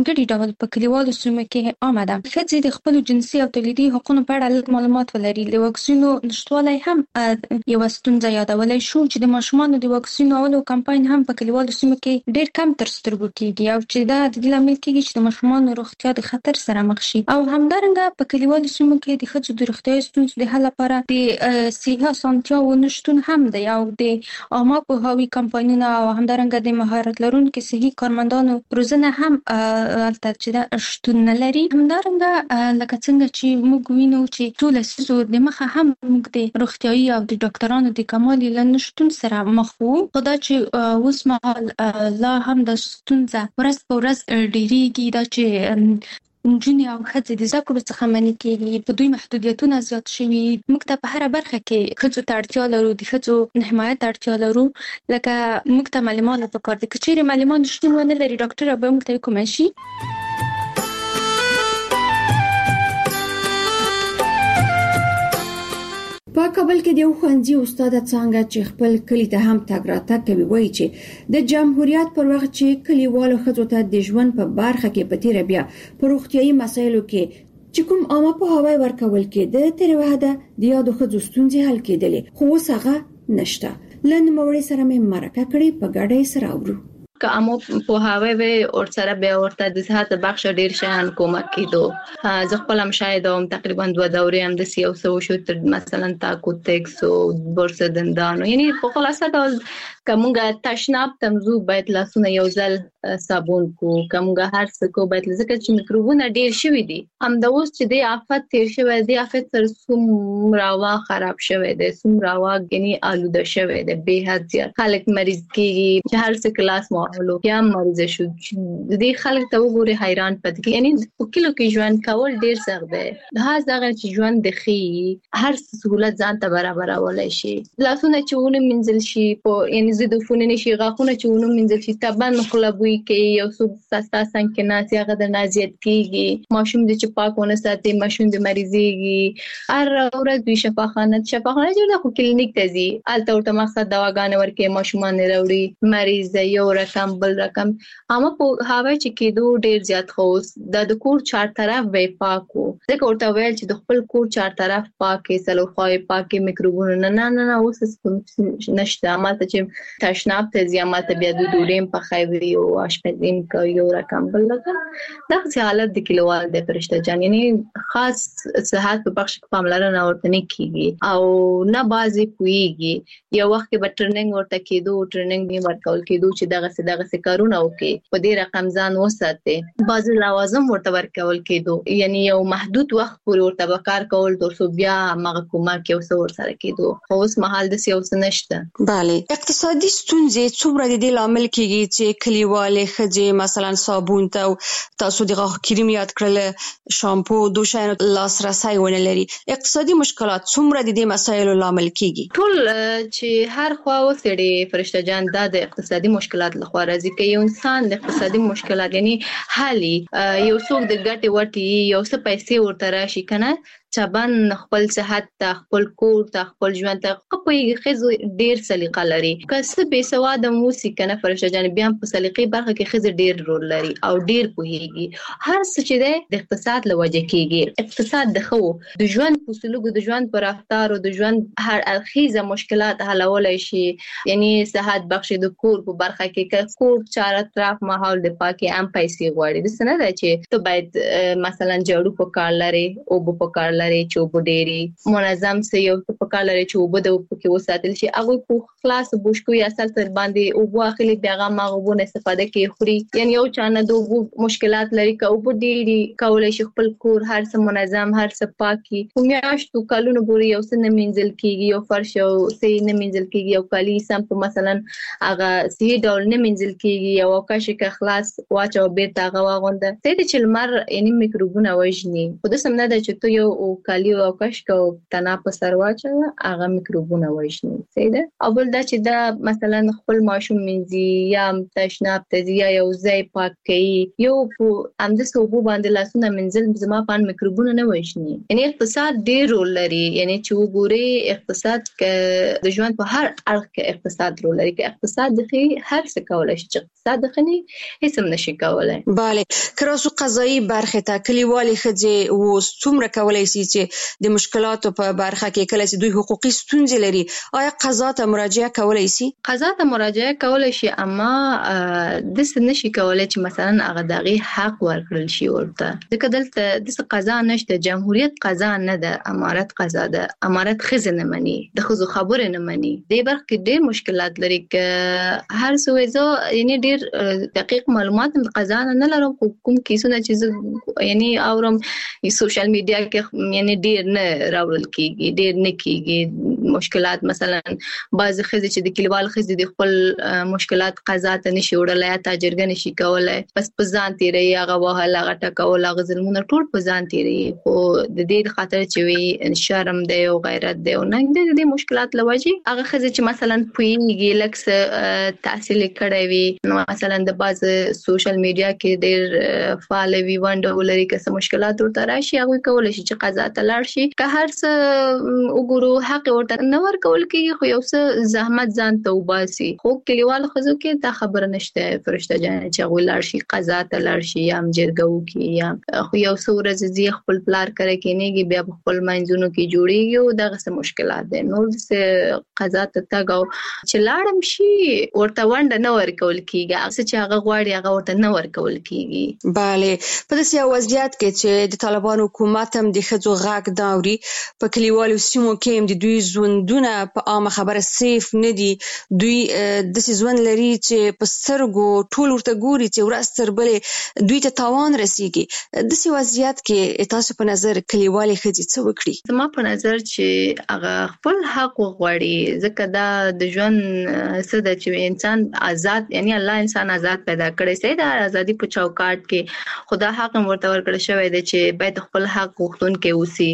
ځانګړي ډول په کلیوالو سیمو کې عامه ده. ښځې د خپل جنسي او تولیدي حقوقو په اړه لږ معلومات ولري. د واکسینو نشټوالی هم یو ستونزه یادولای شو چې د ماشومانو د واکسینولو کمپاین هم په کلیوالو سیمو کې ډېر کم تر سترګو کیږي او چې دا د دې لامل کیږي چې د ماشومانو روغتیا د خطر سره مخ شي. او همدارنګه په کلیوالو سیمو کې د ښځو د روغتیايي ستونزو د حل لپاره د صحي اسانتیاوو نشتون هم دی او د عامه پوهاوي کمپاینونه او همدارنګه د مهارت لرونکو صحي کارمندانو روزنه هم البته چې دا شتون نه لري. همدارنګه لکه څنګه چې موږ وینو چې ټول لسیزو د مخه هم موږ د روغتیايي او د ډاکټرانو د کمال له نشتون سره مخ وو. خو دا چې اوس مهال لا هم د ستونزه ورځ په ورځ ډېریږي، دا چې نجونې او ښځې د زده کړو څخه منع کېږي، په دوی محدودیتونه زیات شوي. موږ ته په هره برخه کې ښځو ته اړتیا لرو، د ښځو حمایت ته اړتیا لرو. لکه موږ ته معلمان پکار دي، که چیرې معلمان شتون ونه لري ډاکټر به موږ ته کومه شي. په کابل کې د یو ښوونځي استاد څنګه چې خپل کلی ته هم تګ راتګ کوي وایي چې د جمهوریت پر وخت چې کلیوالو ښځو ته د ژوند په برخه کې په تیر بیا په روغتیايي مسایلو کې چې کوم عامه پوهاوی ورکول کېده تر وحده د یادو ښځو ستونزې حل کېدلې، خو اوس هغه نشته. لن موړې سره مې مرکه کړې په ګډه سره اورو. که امو په هاوی وي او سره به ورته د صحت بخش ډیر شان کومک کیدو. زه خپل هم شاید هم تقریبا دوه دورې هم د سیاسو شو تر مثلا تاکو تکس او بورس دندانو، یعنی په خلاصه ډول کومګه تشناب تمزو باید لاسونه یو ځل صابون کو، کومګه هر څه کو باید ځکه چې میکروبونه ډیر شوي دي. هم د اوس چې د آفت تیر شوی دی، آفت تر څوم راوا خراب شوی دی، څوم راوا غني آلوده شوی دی، به حد زیات خلک مریض کیږي چې هر څه کلاس ماحول یا مریض شو. د دې خلک ته وګوره حیران پد کی، یعنی په کلو کې ژوند کول ډیر سخت دی. دا ځکه چې ژوند د خي هر سہولت ځان ته برابر ولای شي. لاسونه چې ونه منځل شي په یعنی زده فونه نشي، غاخونه چې ونه منځل شي تبان خلبوي کې یو څو سستا څنګه ناسي هغه د نازیت کیږي. ماشوم د چې پاکونه ساتي، ماشوم د مریضيږي. هر ورځ دوی شفاخانه شفاخانه جوړه خو کلینیک ته ځي، الته ورته مقصد دواګانې ورکې، ماشومان وروړي، مریض یو رقم بل رقم. اما په هاوی چې کېدو ډیر زیات خوس د کور چار طرف وې پاکو، ځکه ورته ویل چې د خپل کور چار طرف پاکي سلو خوای پاکي میکروبونه نه نه نه اوس نشته. ماته چې تشناب ته زیامات بیا د ډوډۍ په خوي او اشپزین کوي یو رقم بل رقم. دا حالت د کلیوال د فرشته جان یعنی خاص صحت په بخش کې پاملرنه ورته نه کیږي او نه بازي پويږي. یو وخت کې به ټریننګ ورته کېدو، ټریننګ به ورکول کېدو چې دغه څه دغه څه کارونه وکي، په دې رقم ځان وساتي. بعض لوازم ورته ورکول کېدو، یعنی یو محدود وخت پورې ورته به کار کول تر څو بیا هغه کومک یو څه ورسره کېدو. خو اوس مهال د سیاست نشته. bale اقتصادي ستونزې څومره د دې لامل کېږي چې کلیوالې ښځې مثلا صابون ته تاسو د غاښ کریم یاد کړل، شامپو، دوشاینو لاسرسي ونه لري. اقتصادي مشکلات څومره د دې مسایلو لامل کېږي؟ ټول چې هر خوا وسړي فرشته جان دا د اقتصادي مشکلات لخوا راځي. کې یو انسان د اقتصادي مشکلات یعنی حالي یو څوک د ګټي وټي یو څه پیسې ورته راشي کنه چبان خپل صحت ته، خپل کور ته، خپل ژوند ته خپل خزو ډیر سلیقه لري. کسه به سواد موسی کنه فرشته جان بیا په سلیقې برخه کې خزه ډیر رول لري او ډیر پوهیږي. هر څه چې د اقتصاد لوجه کېږي. اقتصاد د خو د ژوند په سلوک، د ژوند پر رفتار او د ژوند هر اړخیزه مشکلات حلولای شي. یعنی صحت بخش د کور په برخه کې کور چار اطراف ماحول د پاکي ام پیسې غواړي. د سند چې ته باید مثلا جوړو په کار لري او په کار لري چې وبډيري منظم سي یو په کار لري چې وبد او په کې وساتل شي. هغه په خلاص بوشکو یا اصل تر باندې او واخلي بیاغه ماغبونه استفاده کوي خوري. یعنی یو چانه دوه مشکلات لري که وبډيري کولای شي خپل کور هر څه منظم، هر څه پاکي. میاشتو کالونو پورې یو څه نه منځل کیږي، یو فرش او سي نه منځل کیږي، یو کالي سم په مثلا هغه سي ډول نه منځل کیږي، یو کاشه که خلاص واچو بیرته هغه واغونده سي د چلمر یعنی میکروبونه وژني. خو د سم نه ده چې ته یو او کالی او کشک او تنا په سر واچو هغه میکروبونه وژني صحیح ده. او بل دا چې دا مثلا خپل ماشوم منځي یا تشناب ته یا یو ځای پاک کوي یو هم د صوبو باندې لاسونه منځل زما په میکروبونه نه وژني. یعنی اقتصاد ډیر رول لري، یعنی چې وګوري اقتصاد ک د ژوند په هر اړخ کې اقتصاد رول لري. که اقتصاد دغه هر څه کولای شي، اقتصاد دغه هیڅ هم نشي کولای. bale کراسو قضایي برخه ته کلیوالي خځې و څومره کولای شي چې د مشکلاتو په برخه کې کله چې دوی حقوقي ستونزې لري آیا قضا ته مراجعه کولای شي؟ قضا ته مراجعه کولای شي، اما د څه نشي کولای چې مثلا هغه دغه حق ورکړل شي ورته. ځکه دلته د قضا نشته، جمهوریت قضا نه ده، امارت قضا ده. امارت خزه نه مني، د خزو خبره نه مني. د برخه کې ډېر مشکلات لري ک هر څه زه یعنی ډېر دقیق معلومات د قضا نه لرم. کوم کیسونه چې یعنی اورم سوشل میډیا کې یعنی ډېر نه راوړل کیږي، ډېر نه کیږي مشکلات. مثلا بعض خزې چې د کلیوال خزې د خپل مشکلات قضا ته نشي وړلای، یا تاجرګه نشي کولای، بس په ځان تیری هغه وهل هغه ټکول هغه ظلمونه ټول په ځان تیری. خو د دې خاطر چې وي شرم دی او غیرت دی او نه د دې مشکلات لوجي هغه خزې چې مثلا پویږي لکه تحصیل کړی وي، نو مثلا د بعض سوشل میډیا کې ډېر فعال وي ونډه لري، که څه مشکلات ورته راشي هغه کولای شي چې قضا ته لاړ شي. که هر څه وګورو حق ورته نه ورکول کېږي، خو یو څه زحمت ځان ته وباسي. خو کلیوال خزو کې دا خبره نشته فرشته جان چې هغه لاړ شي قضا ته لاړ شي یا جرګه وکړي، یا خو یو څو ورځې زی خپل پلار کرے کېنیږي بیا خپل منځونو کې جوړیږي او دغه څه مشکلات دي. نو څه قضا ته تاګو چې لاړم شي ورته ونډه نه ورکول کېږي، هغه چې هغه غواړي هغه ورته نه ورکول کېږي. bale په داسې وضعیت کې چې د طالبان حکومت هم د ښځو غږ داوري، په کلیوالو سیمو کې هم د دوی ژوندونه په عامه خبره سیف نه دي. دوی داسې ژوند لري چې په سترګو ټول ورته ګوري چې ورځ تر بلې دوی ته تاوان رسیږي. داسې وضعیت کې تاسو په نظر کلیوالي ښځې څه وکړي؟ زما په نظر چې هغه خپل حق وغواړي، ځکه دا د ژوند څه ده چې انسان آزاد، یعنی الله انسان آزاد پیدا کړی سي د ازادي په چوکاټ کې. خدا حق ورته ورکړی شوی دی چې باید خپل حق غوښتونکي اوسي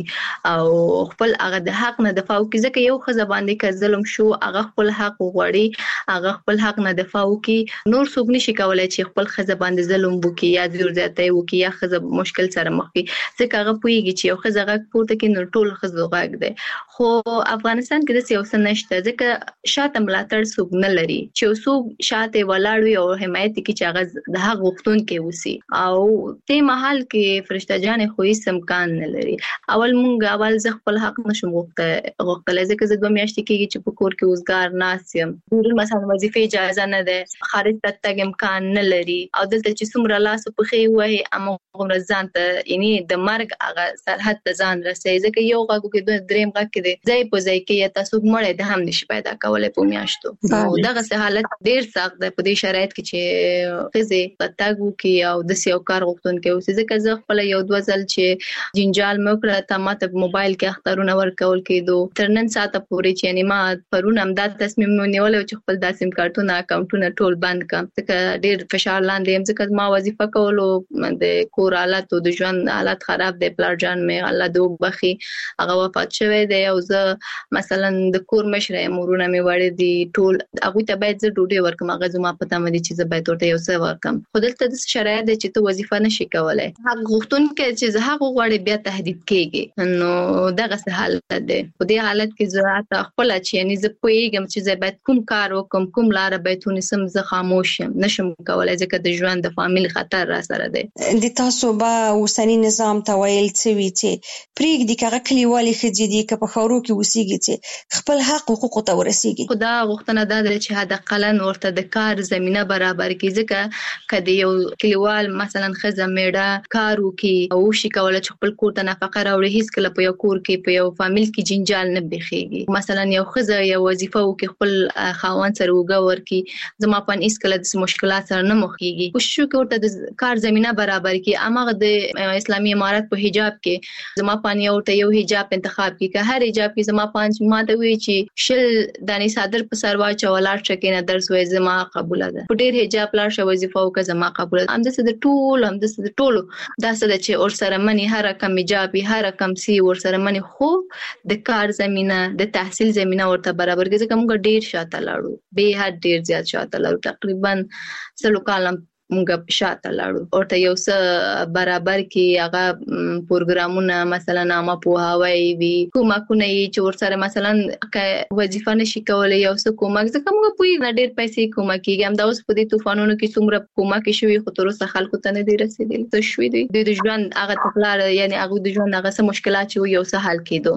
او خپل هغه د حق نه دفاع وکړي. ځکه یو ښځه باندې که ظلم شو هغه خپل حق وغواړي، هغه خپل حق نه دفاع وکړي. نور څوک نشي کولای چې خپل ښځه باندې ظلم وکړي یا زور زیاتی وکړي یا ښځه مشکل سره مخ کړي، ځکه هغه پوهیږي چې یو ښځه غږ پورته کړي نو ټول ښځو غږ دی. خو افغانستان کې داسې یو څه نشته، ځکه شاته ملاتړ څوک نه لري چې څوک شاته ولاړ وي او حمایت وکړي چې هغه د حق غوښتونکي اوسي. او دې مهال کې فرشته جان خو هیڅ امکان نه لري. اول مونږ اول زه خپل حق نشم غوښتلی، ځکه زه دوه میاشتې کېږي چې په کور کې اوزګار ناست یم، مثلا وظیفې اجازه نه ده، خارج ته تګ امکان نه لري. او دلته چې څومره لاس په پښې وایي هماغومره ځان ته یعنی د مرګ هغه سرحد ته ځان رسوي. ځکه یو غږ کې دریم غږ کې دی ځای په ځای کې یا تاسو مړی د هم نشي پیدا کولی په میاشتو. نو دغسې حالت ډېر سخت دی په دې شرایط کې چې ښځې په تګ وکړي او داسې یو کار غوښتونکی اوسي. ځکه زه خپله یو دوه ځل چې جنجال مې وکړه تا ما ته په موبایل کې اخترونه ورکول کېدو تر نن ساعته پورې چې یعنې ما پرون همدا تصمیم ونیولی چې خپل دا سیم کارتونه اکاونټونه ټول بند کړم، ځکه ډېر فشار لاندې یم. ځکه ما وظیفه کولو د کور حالت او د ژوند حالت خراب دی. پلار جان مې الله دې وبخي هغه وفات شوی دی او زه مثلا د کور مشره یم، ورونه مې وړي دي ټول، هغوی ته باید زه ډوډۍ ورکړم، هغه زما په تمه دي چې زه باید ورته یو څه ورکړم. خو دلته داسې شرایط دی چې ته وظیفه نشي کولی، حق غوښتونکی چې زه حق وغواړي بیا تهدید کېږي. نو دغسې حالت دی. په دې حالت کې زه حتی خپله چې یعنې زه پوهېږم چې زه باید کوم کار وکړم، کوم لاره باید ونیسم، زه خاموش یم، نشم کولی ځکه د ژوند د فامیل خطر را سره دی. د تاسو به اوسني نظام ته ویل څه وي چې پرېږدي که هغه کلیوالې ښځې دي که په ښارو کې اوسېږي چې خپل حق حقوقو ته ورسېږي؟ خو دا غوښتنه دا ده چې حداقل ورته د کار زمینه برابر کړي. ځکه که د یو کلیوال مثلا ښځه میړه کار وکړي او وشي کولی چې خپل کور ته نفقه راوړي، هېڅکله په یو کور کې په یو فامیل کې جنجال نه بېخېږي. مثلا یو ښځه یو وظیفه وکړي خپل خاوند سره اوږه ورکړي، زما په هېڅکله داسې مشکلات سره نه مخ کېږي. کوشش وکړي ورته د کار زمینه برابر کړي. هماغه د اسلامي امارت په حجاب کې زما پانی ورته یو حجاب انتخاب کړي، که هر حجاب کې زما پانچ ماته وی چې شل دانې صادر په سر واچو ولاړ شه کې نه درس وای زما قبول ده، په ډېر حجاب لاړ شه وظیفه وکړه زما قبول ده. همداسې د ټول همداسې د ټولو دا څه ده چې اور سره منی هر کم حجاب هر رقم سي ورسره منی خو د کار زمينه د تحصیل زمينه ورته برابر کړي ځکه موږ ډیر شاته لاړو به حد ډیر زیات شاته لاړو تقریبا سلو کالم موږ شاته لاړو ورته یو څه برابر کی هغه پروګرامونه مثلا نامه پوهاوی وی کومکونه چې ورسره مثلا وظیفه نشي کولای یو څه کومک ځکه موږ په نه ډیر پیسې کومک کیږي هم دا اوس په دې طوفانونو کې څومره کومک شوی خو تر اوسه خلکو ته نه دی رسیدلی ته شوی دی د ژوند هغه تکلار یعنی هغه د ژوند هغه څه مشکلات چې یو څه حل کېدو.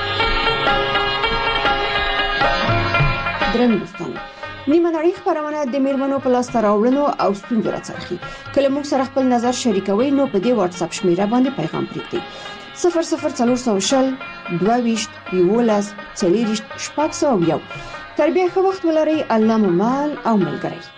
درنو دوستانو نیمه نړۍ خبرونه د میرمنو په لاس راوړنو او ستونزو راڅرخي. کله موږ سره خپل نظر شریکوي نو په دې واتس اپ شمیره باندې پیغام پریږدئ صفر صفر څلور سوه شل دوه ویشت یولس څلوېښت شپږ سوه یو. تر بیا ښه وخت ولرئ. الله مو مال او ملګری.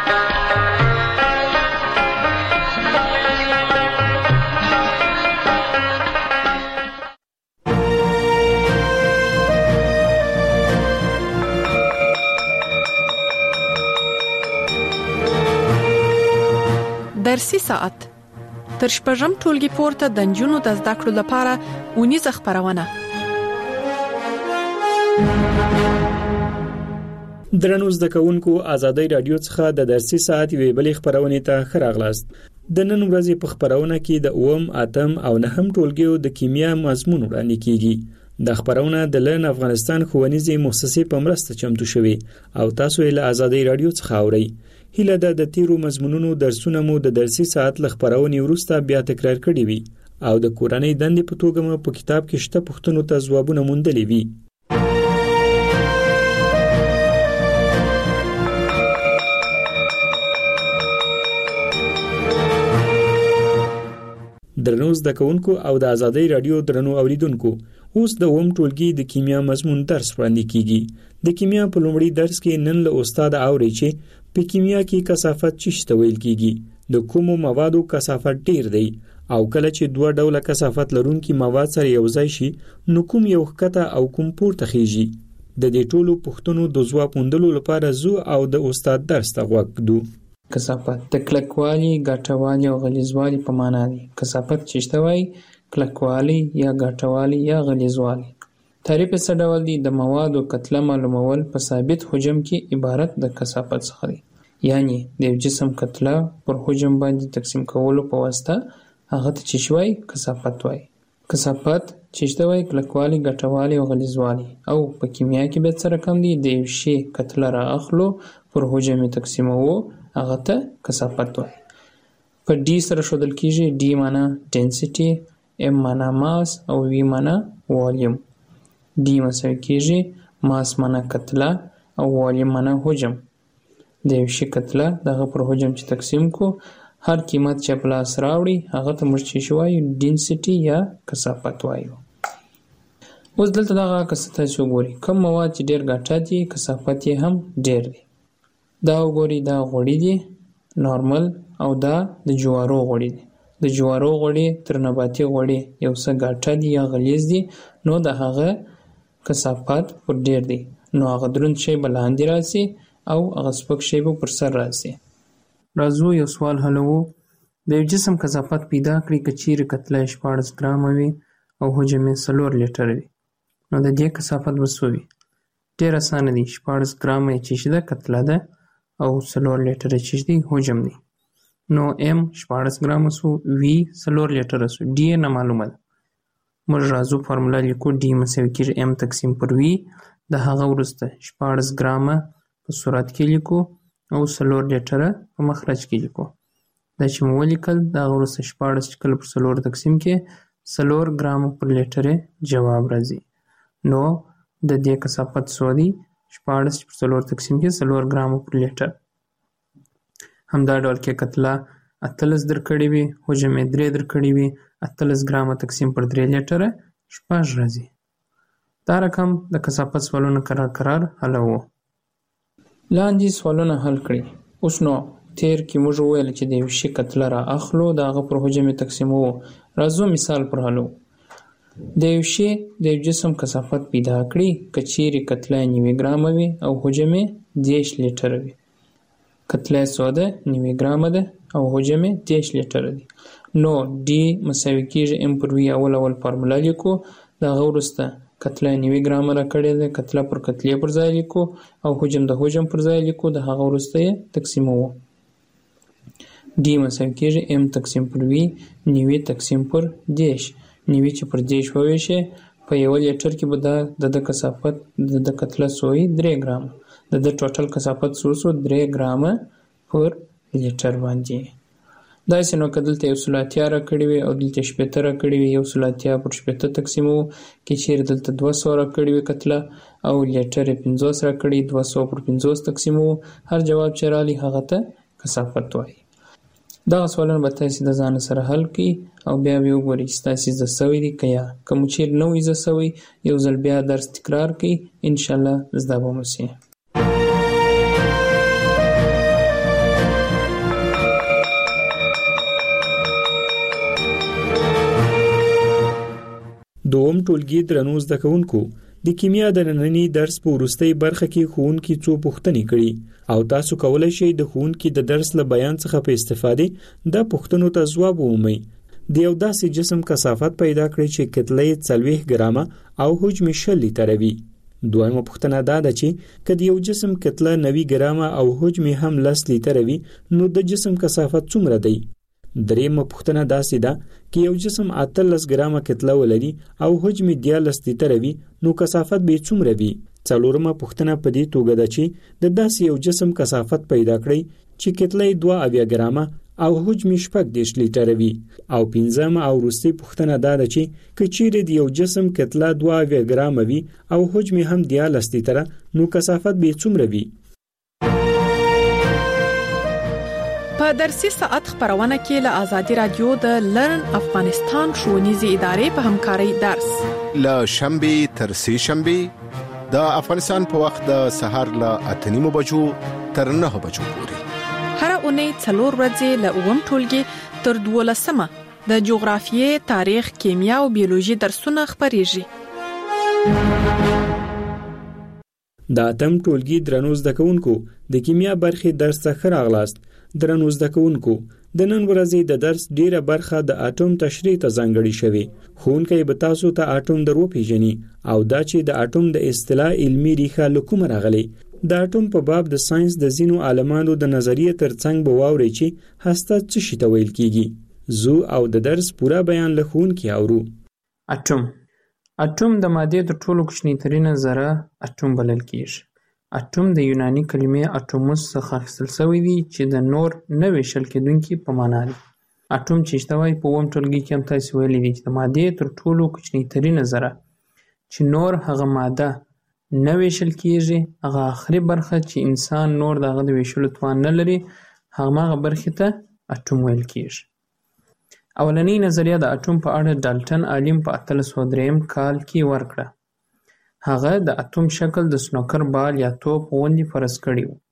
درسي ساعت تر شپږم ټولګي پورته د نجونو د زده کړو لپاره ونیزه خبرونه. درنو زده کوونکو ازادي رادیو څخه د درسي ساعت وی بلې خبرونه ته خراغلاست. د نن ورځې په خبرونه کې د اوم اتم او نهم ټولګیو د کیمیا مضمون وړاندې کیږي. د خبرونه د لن افغانستان ښوونیزې مؤسسې په مرسته چمتو شوي او تاسو یې له ازادي رادیو څخه اورئ. هیله ده د تیرو مضمونونو درسونه مو د درسي ساعت له خبرونې وروسته بیا تکرار کړي وي او د کورنۍ دندې په توګه مو په کتاب کې شته پوښتنو ته ځوابونه موندلي وي. درنو زده کوونکو او د ازادي رادیو درنو اوریدونکو اوس د اوم ټولګي د کیمیا مضمون درس وړاندې کیږي. د کیمیا په لومړي درس کې نن له استاد اوري چې په کیمیا کې کثافت څه ویل کیږي، د کومو موادو کثافت ډیر دی او کله چې دوه ډوله کثافت لرونکي مواد سره یو ځای شي نو کوم یو ښکته او کوم پورته خيږي. د دې ټولو پوښتنو د ځواب موندلو لپاره زو او د استاد درس ته غوږ ږدو. کثافت د کلکوالي، ګټوالي او غلیظوالي په معنا دی. کثافت چې وایي کلکوالي یا ګټوالي یا غلیظوالي. تعریف یې څه ډول دی؟ د موادو کتله معلومول په ثابت حجم کې عبارت د کثافت څخه دی. یعنی د یو جسم کتله پر حجم باندې تقسیم کولو په واسطه هغه ته چې وایي کثافت وایي. کثافت چې وایي کلکوالي، ګټوالي او غلیظوالي. او په کیمیا کې به څه رقم دی؟ د یو شی کتله را اخلو پر حجم تقسیموو هغه ته کثافت وایي. په ډي سره ښودل کیږي. ډي معنا ډینسټي، ام معنا ماس او وی معنا والیوم. ډي مساوي کیږي ماس معنا کتله او والیوم معنا حجم. د یو شي کتله دغه پر حجم چې تقسیم کو هر قیمت چې په لاس راوړي هغه ته موږ چې وایو ډینسټي یا کثافت وایو. اوس دلته دغه کثافت چې وګورئ کوم مواد چې ډیر ګټه دي کثافت یې هم ډیر دی. دا وګورئ دا غوړي دي نارمل او دا د جوارو غوړي دي. د جوارو غوړي تر نباتي غوړي یو څه ګټه دي یا غلیظ دي نو د هغه کثافت پر ډیر دی. نو هغه دروند شی بلاندې راسي او هغه سپک شی به پر سر راسي. راځو یو سوال حلوو. د یو جسم کثافت پیدا کړئ که چیرې کتله شپاړس ګرامه وي او حجم یې څلور لیټره وي نو د دې کثافت به څه وي؟ ډېر اسانه دی. شپاړس ګرامه یې چې ده کتله ده او څلور لیټره چې دی حجم دی. نو ام شپاړس ګرامه سو، وی څلور لیټره سو، ډي نه معلومه ده. موږ راځو فارموله لیکو. ډي مساوي کېږي ام تقسیم پر وی. د هغه وروسته شپاړس ګرامه په صورت کې لیکو او څلور لیټره په مخرج کې لیکو. دا چې مو ولیکل د هغه وروسته شپاړس چې کله پر څلور تقسیم کې څلور ګرامه پر لیټره جواب راځي. نو د دې کثافت څو دی؟ شپاړس پر څلور تقسیم کې څلور ګرامه پر لیټر. همدا ډول کې کتله اتلس درکړې وي، حجم یې درې درکړې وي، اتلس ګرامه تقسیم پر درې لیټره شپږ راځي. دا رقم د کثافت سوالونه قرار قرار حلوو. لاندې سوالونه حل کړئ. اوس نو تیر کې موږ وویل چې د یو شي کتله را اخلو د هغه پر حجم یې تقسیموو. راځو مثال پر حلو. د یو شي د یو جسم کثافت پیدا کړئ که چیرې کتله یې نوي ګرامه وي او حجم یې دېرش لیټره وي. کتله یې څو ده؟ نوي ګرامه ده او حجم یې دېرش لیټره دی. نو ډي مساوي کېږي ام پر وي اول اول فارموله لیکو، د هغه وروسته کتله نوي ګرامه راکړې ده، کتله پر کتلې پر ځای لیکو او حجم د حجم پر ځای لیکو، د هغه وروسته یې تقسیموو. ډي مساوي کېږي ام تقسیم پر وي نوي تقسیم پر دېرش. نوي چې پر دېرش وویشې په یو لیټر کې به دا د د کثافت د د کتله سوی درې ګرامه، د د ټوټل کثافت څو سو درې ګرامه پر لیټر باندې. داسې نو که دلته یو سل اتیا راکړې وي او دلته شپېته راکړې وي، یو سل اتیا پر شپېته تقسیموو. که چیرې دلته دوه سوه راکړې وي کتله او لیټر یې پنځوس راکړي، دوه سوه پر پنځوس تقسیموو. هر جواب چې راغلی هغه ته کثافت وایي. دغه سوالونه به تاسې د ځان سره حل کړئ او بیا به وګورئ چې تاسې زده سوي دي که یا. که مو چیرې نه وي زده سوی، یو ځل بیا درس تکرار کړئ، انشاءالله زده به مو سي. دوم ټولګي درنو زده کوونکو، د کیمیا د نننی درس په وروستۍ برخه کې ښوونکي څو پوښتنې کړي او تاسو کولی شئ د ښوونکي د درس له بیان څخه په استفادې د پوښتنو ته ځواب ومومئ. د یو داسې جسم کثافت پیدا کړئ چې کتله یې څلوېښت ګرامه او حجم یې شل لیټره وي. دویمه پوښتنه دا ده چې که د یو جسم کتله نوي ګرامه او حجم یې هم لس لیټره وي نو د جسم کثافت څومره دی؟ دریمه پوښتنه داسې ده که یو جسم اتلس ګرامه کتله ولري او حجم یې دیارلس لیټره وي نو کثافت به یې څومره وي؟ څلورمه پوښتنه په دې توګه ده چې د داسې یو جسم کثافت پیدا کړئ چې کتله یې دوه اویا ګرامه او حجم یې شپږ دېرش لیټره وي. او پنځمه او وروستۍ پوښتنه دا ده چې که چیرې د یو جسم کتله دوه اویا ګرامه وي او حجم یې هم دیارلس لیټره نو کثافت به یې څومره وي؟ په درسي ساعت خبرونه کې له آزادي رادیو د لرن افغانستان ښوونیزې ادارې په همکارۍ درس له شنبه تر سه شنبه د افغانستان په وخت د سهار له اته نیمو بجو تر نهه بجو پورې. هر اونۍ څلور ورځې له اووم ټولګي تر دولسمه د جغرافیې، تاریخ، کیمیا او بیولوژي درسونه خبريږي. د اتم ټولګي درنو زده کوونکو، د کیمیا برخې درس ته راغلاست. درنو زده کوونکو، د نن ورځې د درس ډیره برخه د اټوم تشریح ته ځانګړې شوې. ښوونکی به تاسو ته اټوم در وپیژني او دا چې د اټوم د اصطلاح علمي ریښه له کومه راغلې. د اټوم په باب د ساينس د ځینو عالمانو د نظریې ترڅنګ به واورئ چې هسته څه شي ته ویل کیږي. زو او د درس پوره بیان له ښوونکي اورو. اټوم اټوم د مادې تر ټولو کوچنی ترینه ذره اټوم بلل کیږي. اټوم د یوناني کلمې اټوموس څخه اخیستل شوی دی چې د نور نه ویشل کېدونکي په معنا دی. اټوم چې شته وایي په اووم ټولګي کې هم تاسې ویلي دي چې د مادې تر ټولو کوچنی ترینه ذره چې نور هغه ماده نه ویشل کېږي، هغه آخري برخه چې انسان نور د هغه د ویشلو توان نه لري، هغه برخې ته اټوم ویل کېږي. اولنۍ نظریه د اټوم په اړه ډالټن عالم په اتلس سوه درېیم کال کې ورکړه. هغه د اټوم شکل د سنوکر بال یا توپ غوندې فرض کړی و.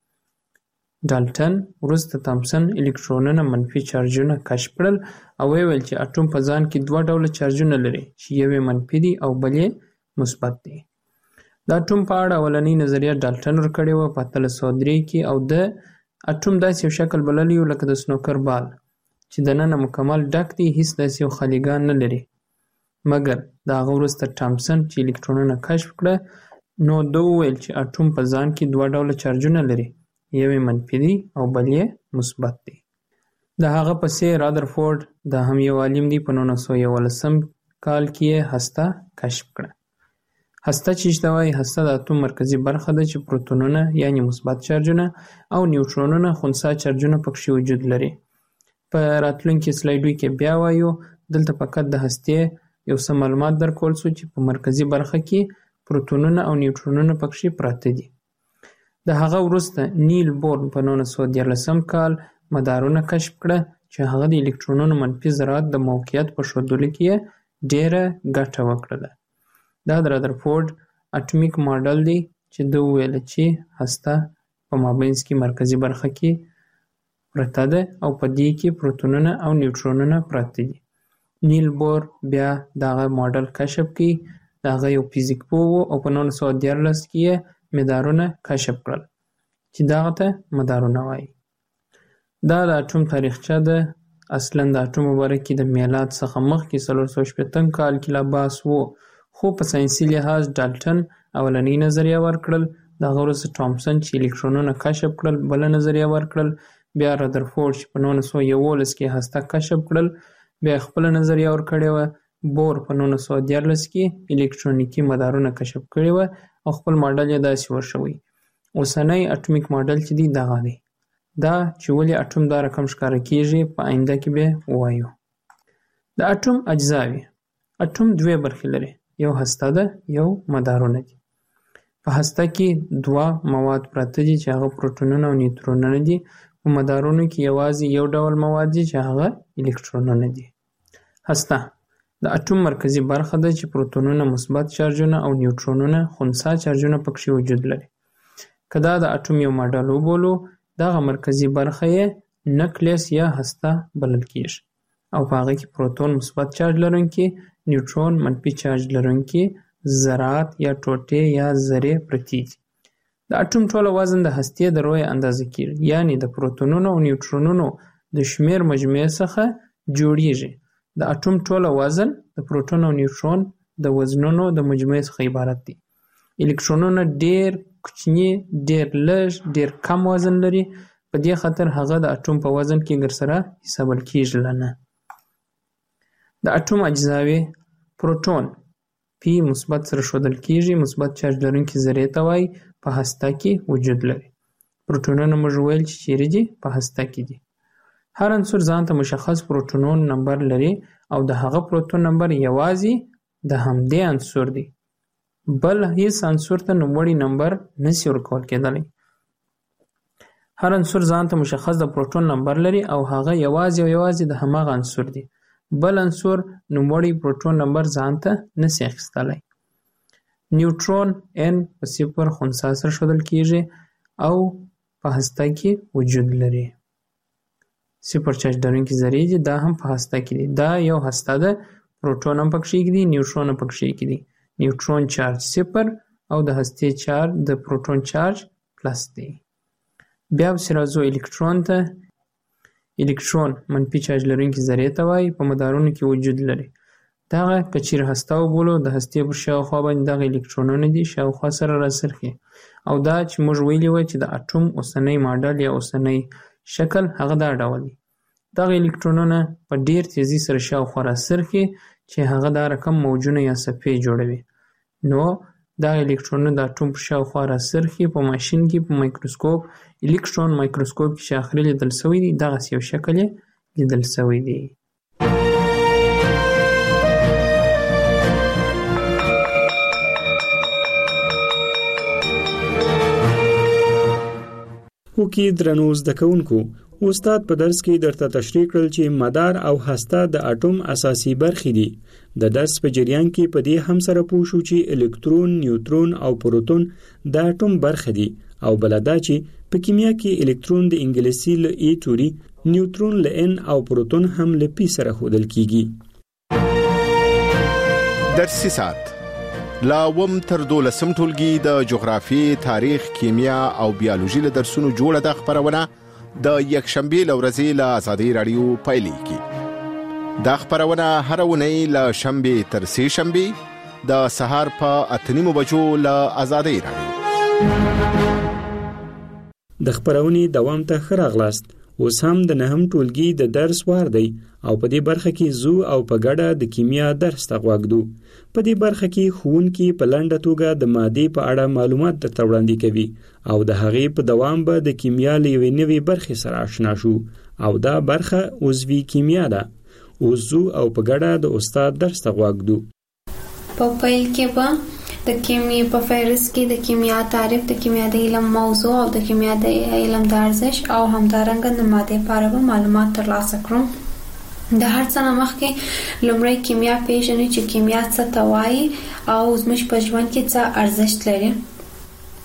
ډالټن وروسته تامسن الکترونونه منفي چارجونه کشف کړل او ویل چې اټوم په ځان کې دوه ډوله چارجونه لري چې یو یې منفي دی او بل یې مثبت دی. د اټوم په اړه اولنۍ نظریه ډالټن ورکړې وه په اتلس سوه درې کې او د اټوم داسې یو شکل بللی و لکه د سنوکر بال چې دننه مکمل ډک دی، هیڅ داسې یو خالیګان نه لري. مګر د هغه وروسته تامسن چې الکترونونه کشف کړه نو ده وویل چې اټوم په ځان کې دوه ډوله چارجونه لري، یو یې منفي دی او بل یې مثبت دی. د هغه پسې رادرفورد دا هم یو عالم دی په نولس سوه یولسم کال کې یې هسته کشف کړه. هسته چې شته وایي هسته د اټوم مرکزي برخه ده چې پروتونونه یعنی مثبت چارجونه او نیوټرونونه خنثی چارجونه پکې وجود لري. په راتلونکي سلایډو کې بیا وایو. دلته فقط د هستې یو څه معلومات درکول شو چې په مرکزي برخه کې پروتونونه او نیوټرونونه پکې پراته دي. د هغه وروسته نیل بورن په نولس سوه دیارلسم کال مدارونه کشف کړه چې هغه د الکترونونو منفي ذرات د موقعیت په ښودلو کې ډېره ګټه وکړله. دا د رادرفورد اټومیک ماډل دی چې ده وویل چې هسته په مابینځ کې مرکزي برخه کې پرته ده او په دې کې پروتونونه او نیوټرونونه پراته دي. نیل بور بیا دغه ماډل کشف کړي. دغه یو فزیک پوه و او په نولس سوه دیارلس کې یې مدارونه کشف کړل چې دغه ته مدارونه وایي. دا د اټوم تاریخچه ده. اصلا د اټوم مبارک کې د میلاد څخه مخکې څلور سوه شپږ کال کې لا بحث وو، خو په ساینسي لحاظ ډالټن اولنۍ نظریه ورکړل، دغه وروسته ټامسن چې الکترونونه کشف کړل بله نظریه ورکړل، بیا رادرفورد چې په نولس سوه یولس کې هسته کشف کړل بیا خپله نظریه ورکړې وه، بور په نولس سوه دیارلس کې الکترونیکي مدارونه کشف کړي وه او خپل ماډل یې داسې ورشوی. اوسنی اټومیک ماډل چې دی دغه دی. دا چې ولې اټوم دا رقم ښکاره کیږي په آینده کې به ووایو. د اټوم اجزاوې. اټوم دوه برخې لري، یو هسته ده یو مدارونه دي. په هسته کې دوه مواد پراته دي چې هغه پروټونونه او نیوترونونه دي. په مدارونو کې یوازې یو ډول مواد دي چې هغه الکترونونه دي. هسته د اټوم مرکزی برخه ده چې پروټونونه مثبت چارجونه او نیوترونونه خنثی چارجونه پکې وجود لري. که دا د اټوم یو ماډل وبولو، دغه مرکزی برخه یې نکلیس یا هسته بلل کیږي او په هغه کې پروتون مثبت چارج لرونکي، نیوترون منفي چارج لرونکي ذرات یا ټوټې یا ذرې پرتې دي. د اټوم ټوله وزن د هستې د روی اندازه کیږي، یعنی د پروتونونو او نیوترونونو د شمیر مجموعې څخه جوړیږي. د اټوم ټوله وزن د پروتون او نیوترون د وزنونو د مجموعې څخه عبارت دی. الکترونونه ډیر کوچني، ډیر لږ، ډیر کم وزن لري، په دې خاطر هغه د اټوم په وزن کې ګرسره حسابل کیږي نه. د اټوم اجزاوې. پروتون پی مثبت سره ښودل کیږي، مثبت چارج لرونکي ذرې ته وایي، په هسته کې وجود لري. پروتونونه موږ ویل چې چیرې دي؟ په هسته کې دي. هر عنصر ځان ته مشخص پروتونون نمبر لري او د هغه پروتون نمبر یوازې د همدې عنصر دی، بل هیڅ عنصر ته نوموړی نمبر نشي ورکول کېدلی. هر عنصر ځان ته مشخص د پروتون نمبر لري او هغه یوازې او یوازې د هماغه عنصر دی، بل عنصر نوموړی پروتون نمبر ځان ته نشي اخیستلی. نیوترون ان په صفر خنثی سره ښودل کیږي او په هسته کې وجود لري. صفر چارج لرونکي ذرې دي، دا هم په هسته کې دي. دا یو هسته ده، پروتون هم پکې دي، نیوترون هم پکې دي. نیوترون چارج صفر او د هستې چارج د پروتون چارج پلس دی. بیا پسې راځو الکترون ته. الکترون منفي چارج لرونکي ذرې ته وایي، په مدارونو کې وجود لري. دغه که چیرې هسته وبولو، د هستې پر شاوخوا باندې دغه الکترونونه دي شاوخوا سره راڅرخي او دا چې موږ ویلي وای چې د اټوم اوسنی ماډل یا اوسنی شکل هغه دا ډول دی. دغه الکترونونه په ډیر تیزی سره شاوخوا راڅرخي چې هغه دا رقم موجونه یا صفحې جوړوي. نو دا الکترونونه د اټوم په شاوخوا راڅرخي. په ماشین کې په مایکروسکوپ الکترون مایکروسکوپ کې چې اخري لیدل شوی دی دغسې یو شکل یې لیدل شوی دی. وکي درنو زده کوونکو، استاد په درس کې درته تشریح کړل چې مدار او هسته د اټوم اساسي برخې دي. د درس په جریان کې په دې هم سره پوه شو چې الکترون، نیوترون او پروتون د اټوم برخې دي او بلدا چې په کیمیا کې الکترون د انګلیسي له ای توري، نیوترون له ان او پروتون هم له پی سره ښودل کیږي. درسي ساعت لا وم تر دولسم ټولګي د جغرافي، تاریخ، کیمیا او بیولوژي له درسونو جوړه د خبرونه د یکشنبه لورځي له آزادۍ رادیو پایلې کی. دا خبرونه هر ونی له شنبه تر سه شنبه د سهار په اتنیمو بجو له آزادۍ رادیو. د خبرونې دوام ته خراغلاست. اوس هم د نهم ټولګي د درس وار دی او په دې برخه کې زو او په ګډه د کیمیا درس ته غوږدو. په دې برخه کې ښوونکي په لنډه توګه د مادې په اړه معلومات درته وړاندې کوي او د هغې په دوام به د کیمیا له یوې نوې برخې سره آشنا شو او دا برخه عضوي کیمیا ده. اوس زو او په ګډه د استاد درس ته غوږدو. په پیل کې به د کیمیا په فهرست کې د کیمیا تعریف، د کیمیا د علم موضوع او د کیمیا د علم د ارزښت او همدارنګه د مادې په اړه معلومات ترلاسه کړو. د هر څه نه مخکې لومړی کیمیا پیژنو چې کیمیا څه ته وایي او زموږ په ژوند کې څه ارزښت لري.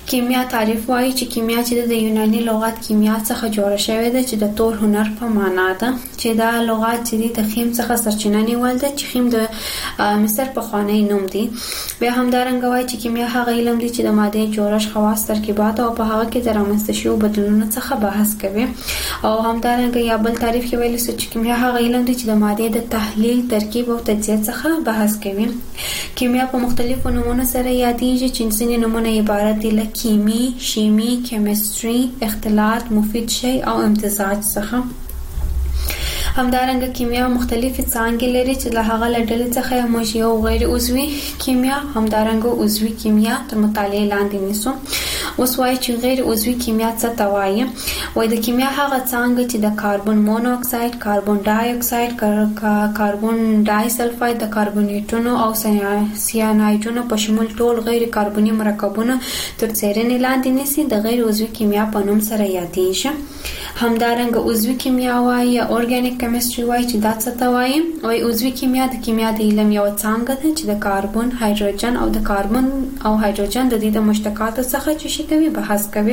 کیمیا تعریف وایي چې کیمیا چې د یوناني لغت کیمیا څخه جوړه شوې ده چې د تور هنر په معنا ده چې دا لغت چې د خیم څخه سرچینه نیول ده چې خیم د مصر په خوانی نوم دی. بیا هم دا رنګ وایي چې کیمیا هغه علم دی چې د ماده جوړښت خواص ترکیبات او په هغه کې د رامنځته شویو بدلونونو څخه بحث کوي. او هم دا رنګ یا بل تعریف کې ویل چې کیمیا هغه علم دی چې د ماده د تحلیل ترکیب او تجزیه څخه بحث کوي. کیمیا په مختلفو نومونو سره یادېږي چې ځینې نومونه عبارت دي له کیمی، شیمی، کیمستري، اختلاط، مفید شی او امتزاج څخه. همدارنګه کیمیا مختلفې څانګې لري چې له هغه له ډلې څخه موږ یو غیر عضوي کیمیا همدارنګه عضوي کیمیا تر مطالعې لاندې نیسو. اوس وایي چې غیر عضوي کیمیا څه ته وایي؟ وایي د کیمیا هغه څانګه چې د کاربن مونو اکساید، کاربن ډای اکساید، کاربن ډای سلفاید، د کاربونیټونو او سیانایډونو په شمول ټول غیر کاربني مرکبونه تر څیړنې لاندې نیسي د غیر عضوي کیمیا په نوم سره یادېږي. همدارنګه عضوي کیمیا وایي یا اورګانیک کیمستري وایي چې دا څه ته وایي؟ وایي عضوي کیمیا د کیمیا د علم یو څانګه ده چې د کاربن، هایدروجن او د کاربن او هایدروجن د دې د مشتقاتو څخه چې شي کوي بحث کوي.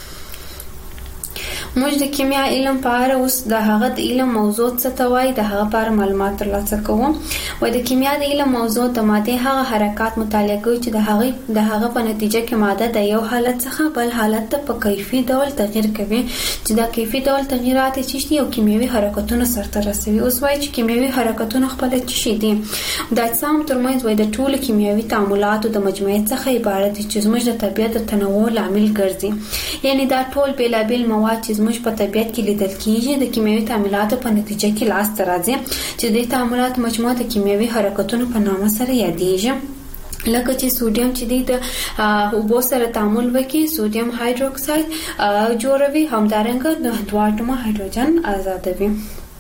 موږ د کیمیا علم په اړه اوس د هغه د علم موضوع څه ته وایي د هغه په اړه معلومات ترلاسه کوو. وایي د کیمیا د علم موضوع د ماده هغه حرکات مطالعه کوي چې د هغه د هغه په نتیجه کې ماده د یو حالت څخه بل حالت ته په کیفي ډول تغیر کوي چې دا کیفي ډول تغیرات چې دي او کیمیاوي حرکتونه سرته رسوي. اوس وایي چې کیمیاوي حرکتونه خپل څه دي؟ د اجسام ترمنځ وایي د ټولو کیمیاوي تعاملاتو د مجموعې څخه عبارت دي چې زموږ د طبیعت د تنوع لامل ګرځي. یعنی دا ټول بیلابیل مواد چې زموږ په طبیعت کې لیدل کیږي د کیمیاوي تعاملاتو په نتیجه کې لاس ته راځي چې د تعاملات مجموعه د کیمیاوي حرکتونو په نامه سره یادېږي. لکه چې سوډیم چې د اوبو سره تعامل وکړي سوډیم هایدروکساید جوړوي، همدارنګه د دوه اتومه هایدروجن آزادوي.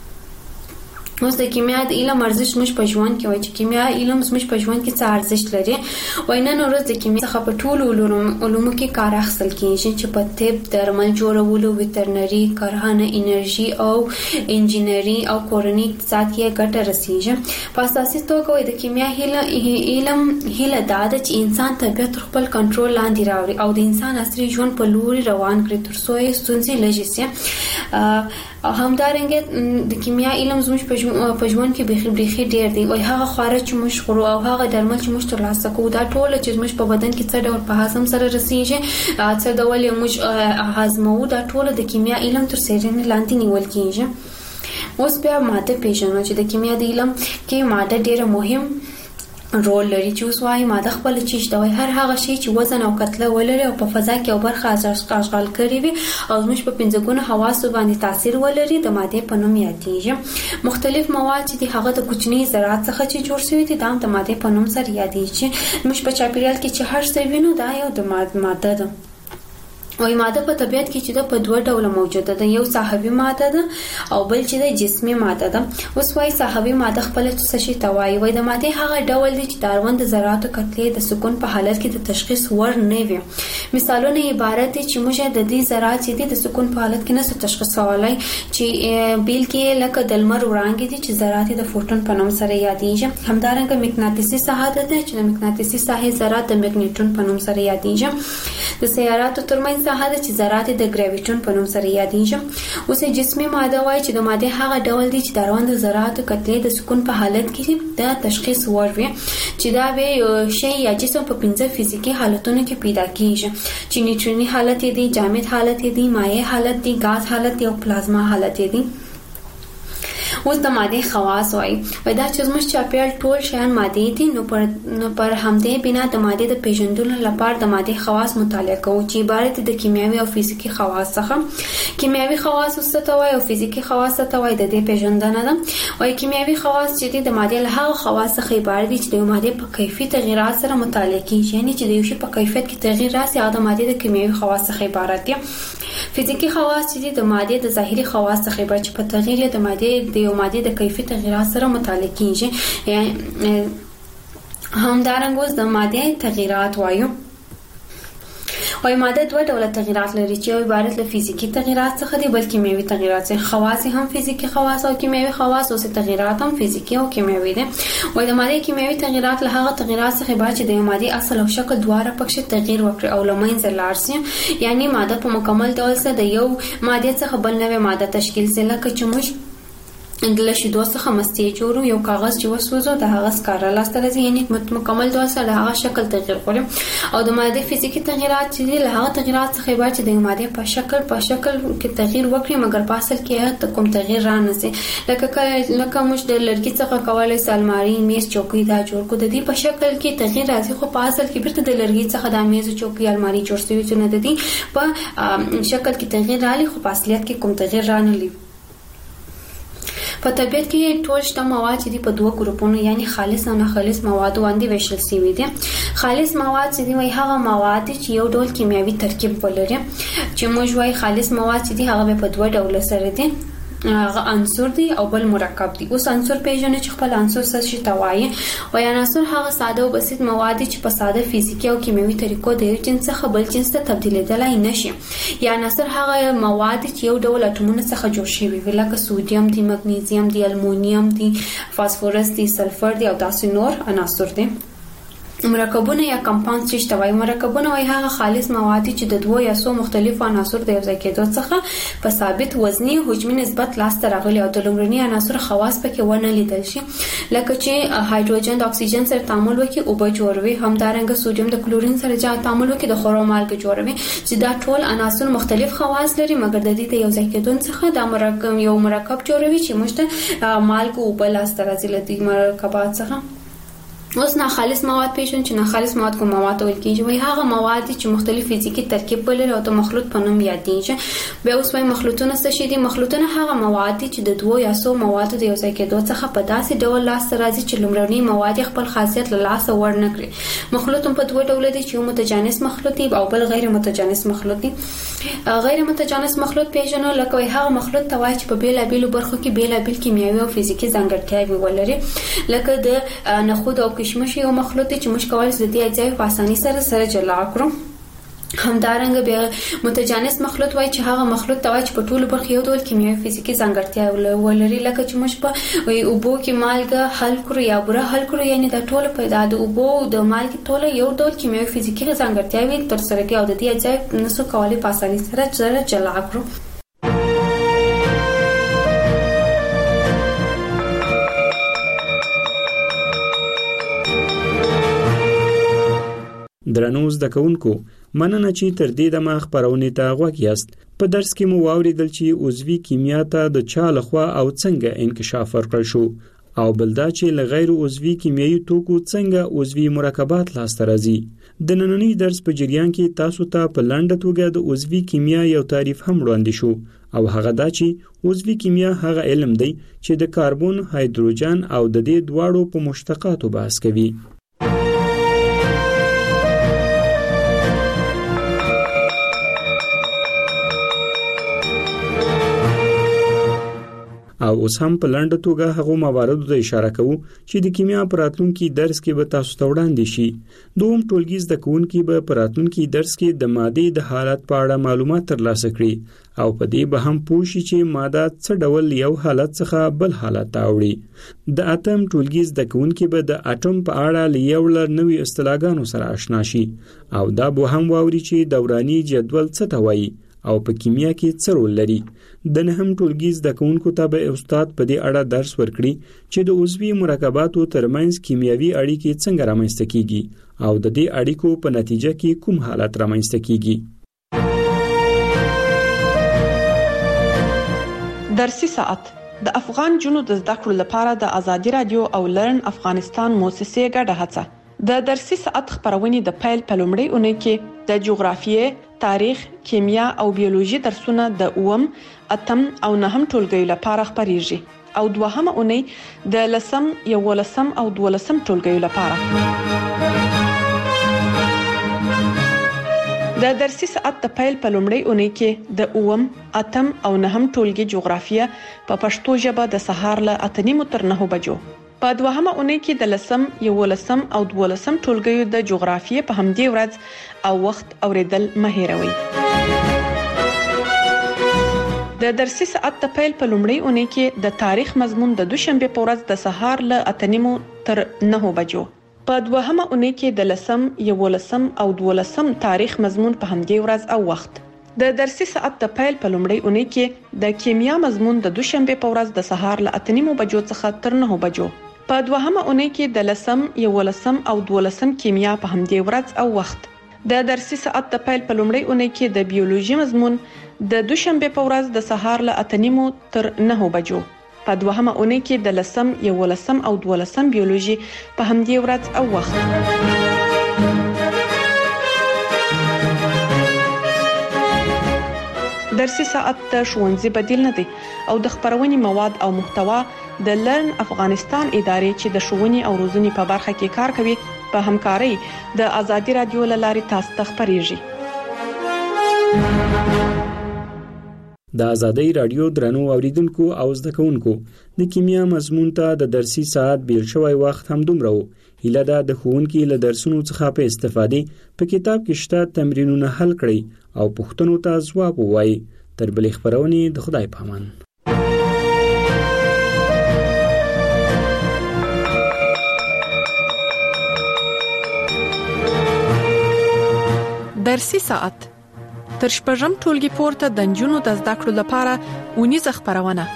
اوس د کیمیا د علم ارزښت موږ په ژوند کې وایي چې کیمیا علم موږ په ژوند کې څه ارزښت لري. وای نن ورځ د کیمیا څخه په ټولو علومو کې کار اخیستل کیږي چې په طب، درمل جوړولو، ویټرنري، کرهڼه، انرژي او انجینري او کورنۍ اقتصاد کې ګټه رسیږي. په اساسي توګه وایي د کیمیا علم هیله دا ده چې انسان طبیعت تر خپل کنټرول لاندې راوړي او د انسان عصري ژوند په لوري روان کړي تر څو یې ستونزې لږې شي. همدارنګه د کیمیا علم زموږ په ژوند کې بيخي بيخي ډېر دی. وای هغه خواړه چې موږ خورو او هغه درمل چې موږ ترلاسه کوو دا ټول چې موږ په بدن کې څه ډول په هضم سره رسیږي، څه ډول موږ هضمو، دا ټول د کیمیا علم تر څیړنې لاندې نیول کیږي. اوس بیا ماده پیژنو چې د کیمیا د علم کې ماده ډېره مهم رول لري. چې اوس وايي ماده خپل چیش دا وای هر هغه شی چې وزن او کتله ولري او په فضا کې او برخه اشغال کړي وي او موږ په پنځه ګونه حواس باندې تاثیر ولري د ماده په نوم یادېږي. مختلف مواد چې هغه د کوچني ذرات څخه چې جوړ شوی دي دا د ماده په نوم سره یادېږي. موږ په چاپیریال کې چې هر څه وینو دا یو د ماده ده. وای ماده په طبیعت کې چې د په دوه ډول موجوده ده، یو صحوي ماده ده او بل چې د جسمي ماده ده. اوس وای صحوي ماده خپل څه شي ته وای وای د ماده هغه ډول دي چې داروند ذراتو کتلې د سکون په حالت کې د تشخیص ور نه وي. مثالونه عبارت دي چې موږ د دې ذرات چې د سکون په حالت کې نه تشخیصولای چې بیل کې لکه د لمر وړانګې دي چې ذرات د فوټون په نوم سره یادېږي. همدارنګه مغناطیسي ساحه ده چې د مغناطیسي ساحې ذرات د مګنیټون په نوم سره یادېږي. د سیاراتو ترمنځ ساحه ده چې ذرات د ګریویټون په نوم سره یادېږي. اوس جسمي ماده وایي چې د ماده هغه ډول دي چې داروند ذراتو کتلې د سکون په حالت کې د تشخیص ور وي چې دا به شی یا جسم په پنځه فزیکي حالتونو کې پیدا کیږي چې نیوټروني حالت دی، جامد حالت دی، مایع حالت دی، غاز حالت دی او پلازما حالت دی. اوس د ماده خواص وایي دا چې زموږ چاپیریال ټول شیان ماده دي نو پر نو پر همدې بنا د ماده د پیژندلو لپاره د ماده خواص مطالعه کوو چې عبارت د کیمیاوي او فزیکي خواص څخه. کیمیاوي خواص څه ته وایي او فزیکي خواص څه ته وایي د دې پیژندنه ده. وایي کیمیاوي خواص چې د ماده له هغه خواص څخه عبارت دي چې د ماده په کیفیت تغیرات سره مطالعه کیږي، یعنی چې د یو شی په کیفیت کې تغیر راسي هغه د ماده د کیمیاوي خواص څخه عبارت دي. فزیکی خواص چې د ماده د ظاهري خواص څخه عبارت چې په تغیر د ماده د یو ماده د کیفیت تغیرات سره مطالعه کیږي. یعنی همدارنګه د ماده تغیرات وایو. وای ماده دوه ډول تغیرات لري چې یو عبارت له فزیکی تغیرات څخه دي بل کیمیاوي تغیرات څخه. خواص هم فزیکی خواص او کیمیاوي خواص او تغیرات هم فزیکی او کیمیاوي دي. وای د ماده کیمیاوي تغیرات له هغه تغیرات څخه عبارت چې د ماده اصل او شکل دواړه پکې تغییر وکړي او لمنځه لاړ شي، یعنی ماده په مکمل ډول سره د یو ماده څخه بل نوې ماده تشکیل سي. لکه چې موږ د شیدو څخه مستې جوړو، یو کاغذ چې وسوځو د هغه سکاره لاسته راځي، یعنی مکمل ډول سره د هغه شکل تغییر کوي. او د ماده فزیکی تغیرات چې له هغه تغیرات څخه عبارت چې د ماده په شکل په شکل کې تغییر وکړي مګر په اصل کې کوم تغییر را نه سي. لکه لکه موږ د لرګي څخه کولای سي الماری، میز، چوکۍ دا جوړ کړو، د دې په شکل کې تغییر راځي خو په اصل کې بیرته د لرګي څخه د میز، چوکۍ، الماری جوړ شوی چې نه د دې په شکل کې تغییر راځي خو په اصلیت کې کوم تغییر را نه لري. په طبیعت کې ټول شته مواد چې دي په دوه ګروپونو یعنی خالص او ناخالص مواد باندې ویشل شوي دي. خالص مواد چې دي وای هغه مواد چې یو ډول کیمیاوي ترکیب ولري، چې موږ وای خالص مواد چې دي هغه په دوه ډول سره دي، هغه عنصر دي او بل مرکب دي. اوس عنصر پیژنې چې خپل عنصر څه شي توایي. وای عنصر هغه ساده او بسيط مواد چې په ساده فزیکی او کیمیاوي طریقو د یو جنس څخه بل جنس ته تبدیلېدلای نشي. یا عنصر هغه مواد چې یو ډول اټومونو څخه جوړ شوي وي، لکه سودیم دي، مګنیزیم دي، المونیم دي، فاسفورس دي، سلفر دي او داسې نور عناصر دي. مرکبونه یا کمپاوند چې توای مرکبونه وای هغه خالص مواد چې د دوه یا څو مختلفو عناصر د یو ځای کېدو څخه په ثابت وزني حجمي نسبت لاسته راغلي او د لومړني عناصر خواص پکې ونه لیدل شي، لکه چې هایدروجن د اکسیجن سره تعامل وکړي او به جوړوي، همدارنګه سوډیم د کلورین سره جا تعامل وکړي د خورو مالګه جوړوي، چې دا ټول عناصر مختلف خواص لري مګر د دې د یو ځای کېدو څخه دا مرکب یو مرکب جوړوي چې موږ ته مالګه او بل لاسته راځي له دې مرکبات څخه. اوس ناخالص مواد پیژنو چې ناخالص مواد کوم مواد ویل کیږي. وای هغه مواد چې مختلف فزیکی ترکیب ولري او د مخلوط په نوم یادېږي. بیا اوس وای مخلوطونه څه شي دي؟ مخلوطونه هغه مواد چې د دوه یا څو موادو د یو ځای کېدو څخه په داسې ډول لاسته راځي چې لومړني مواد خپل خاصیت له لاسه ور نه کړي. مخلوط په دوه ډول دي چې یو متجانس مخلوط دی او بل غیر متجانس مخلوط دی. غیر متجانس مخلوط پیژنو لکه وای هغه مخلوط ته وای چې په بیلابیلو برخو کې بیلابیل کیمیاوي او فزیکی ځانګړتیاوې ولري، لکه د نخود او کشمش یو مخلوط چې موږ کولای شو د دې اجزاوې په اسانۍ سره سره جلا کړو. همدارنګه بیا متجانس مخلوط وای چې هغه مخلوط ته وای چې په ټولو برخو یو ډول کیمیاوي فزیکی ځانګړتیا ولري، لکه چې موږ په وای اوبو کې مالګه حل کړو یا بوره حل کړو، یعنی د ټولو په د اوبو د مالګې ټوله یو ډول کیمیاوي فزیکی ځانګړتیاوې تر سره کوي او د دې اجزاوې نسو کولای په اسانۍ سره سره جلا کړو. درنو زده کوونکو، مننه چې تر دې دمه خبرونه ته غوږ یاست. په درس کې مو واوریدل چې عضوي کیمیا ته د چا لخوا او څنګه انکشاف ورکړل شو او بل دا چې له غیر عضوي کیمیاوي توکو څنګه عضوي مرکبات لاسته راځي. د نننی درس په جریان کې تاسو ته په لنډه توګه د عضوي کیمیا یو تعریف هم وړاندې شو او هغه دا چې عضوي کیمیا هغه علم دی چې د کاربن، هایدروجن او د دې دواړو په مشتقاتو بحث کوي. او اوس هم په لنډه توګه هغه مواردو ته اشاره کوو چې د کیمیا په راتلونکي درس کې به تاسو ته وړاندې شي. دوم ټولګي زده کوونکي به په راتلونکي درس کې د مادې د حالت په اړه معلومات ترلاسه کړي او په دې به هم پوه شي چې ماده څه ډول یو حالت څخه بل حالت ته وړي. د اتم ټولګي زده کوونکي به د اټوم په اړه لیول نوې اصطلاحګانو سره آشنا شي او دا به هم واوري چې دوراني جدول څه ته وایي او په کیمیا کې څه رول لري. د نهم ټولګي زده کوونکو ته به استاد په دې اړه درس ورکړي چې د عضوي مرکباتو ترمنځ کیمیاوي اړیکې څنګه رامنځته کیږي او د دې اړیکو په نتیجه کې کوم حالت رامنځته کیږي. درسي ساعت د افغان جنو د زده کړو لپاره د ازادي رادیو او لرن افغانستان موسسې ګډه هڅه. د درسي ساعت خبرونه د پیل په لومړۍ اونۍ کې د جغرافیې، تاریخ، کیمیا او بیولوژي درسونه د اوم، اتم او نهم ټولګیو لپاره خبريږي او دوهمه اونۍ د لسم، یولسم او دولسم ټولګیو لپاره. د درسي ساعت د پیل په لومړۍ اونۍ کې د اوم، اتم او نهم ټولګي جغرافیه په پښتو ژبه د سهار له اته نیمو تر نهو بجو، په دوهمه اونۍ کې د لسم، یولسم او دولسم ټولګیو د جغرافیې په همدې ورځ او وخت اوریدل مه هېروئ. د درسي ساعت د پیل په لومړۍ اونۍ کې د تاریخ مضمون د دوشنبه په ورځ د سهار له اته نیمو تر نهو بجو. په دوهمه اونۍ کې د لسم، یولسم او دولسم تاریخ مضمون په همدې ورځ او وخت. د درسي ساعت د پیل په لومړۍ اونۍ کې د کیمیا مضمون د دوشنبه په ورځ د سهار له اته نیمو بجو څخه تر نهو بجو. په دوهمه اونۍ کې د لسم، یولسم او دولسم کیمیا په همدې ورځ او وخت. د درسي ساعت د پیل په لومړۍ اونۍ کې د بیولوژي مضمون د دوشنبه په ورځ د سهار له اته نیمو تر نهو بجو. په دوهمه اونۍ کې د لسم، یولسم او دولسم بیولوژي په همدې ورځ او وخت. درسي ساعت د ښوونځي بدیل نه دی او د خبرونې مواد او محتوا د لرن افغانستان ادارې چې د ښوونې او روزنې په برخه کې کار کوي په همکارۍ د آزادي رادیو لارې تاسو ته خبريږي. د آزادۍ رادیو درنو اوریدونکو او زده کوونکو د کیمیا مضمون ته د درسي ساعت بیل شوی وخت هم دومره و. هیله ده د ښوونکي له درسونو څخه په استفادې په کتاب کې شته تمرینونه حل کړئ او پوښتنو ته ځواب ووایئ. تر بلې خبرونې د خدای په امان. درسي ساعت تر شپږم ټولګي پورته د نجونو د زده کړو لپاره اونیزه خبرونه.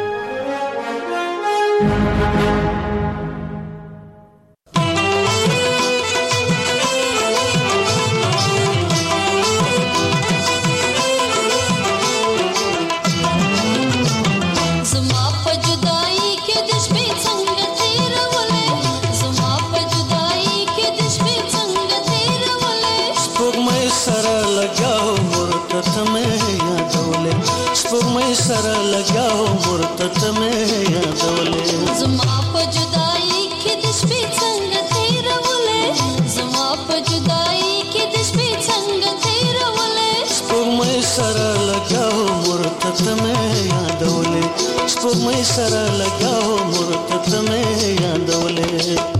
سره لګاو مرتد مې یادولې زما په جدائی کې د شپې څنګه تیرولې زما په جدائی کې د شپې څنګه تیرولې سپوږمۍ سره لګاو مرتد مې یادولې سپوږمۍ سره لګاو مرتد مې یادولې.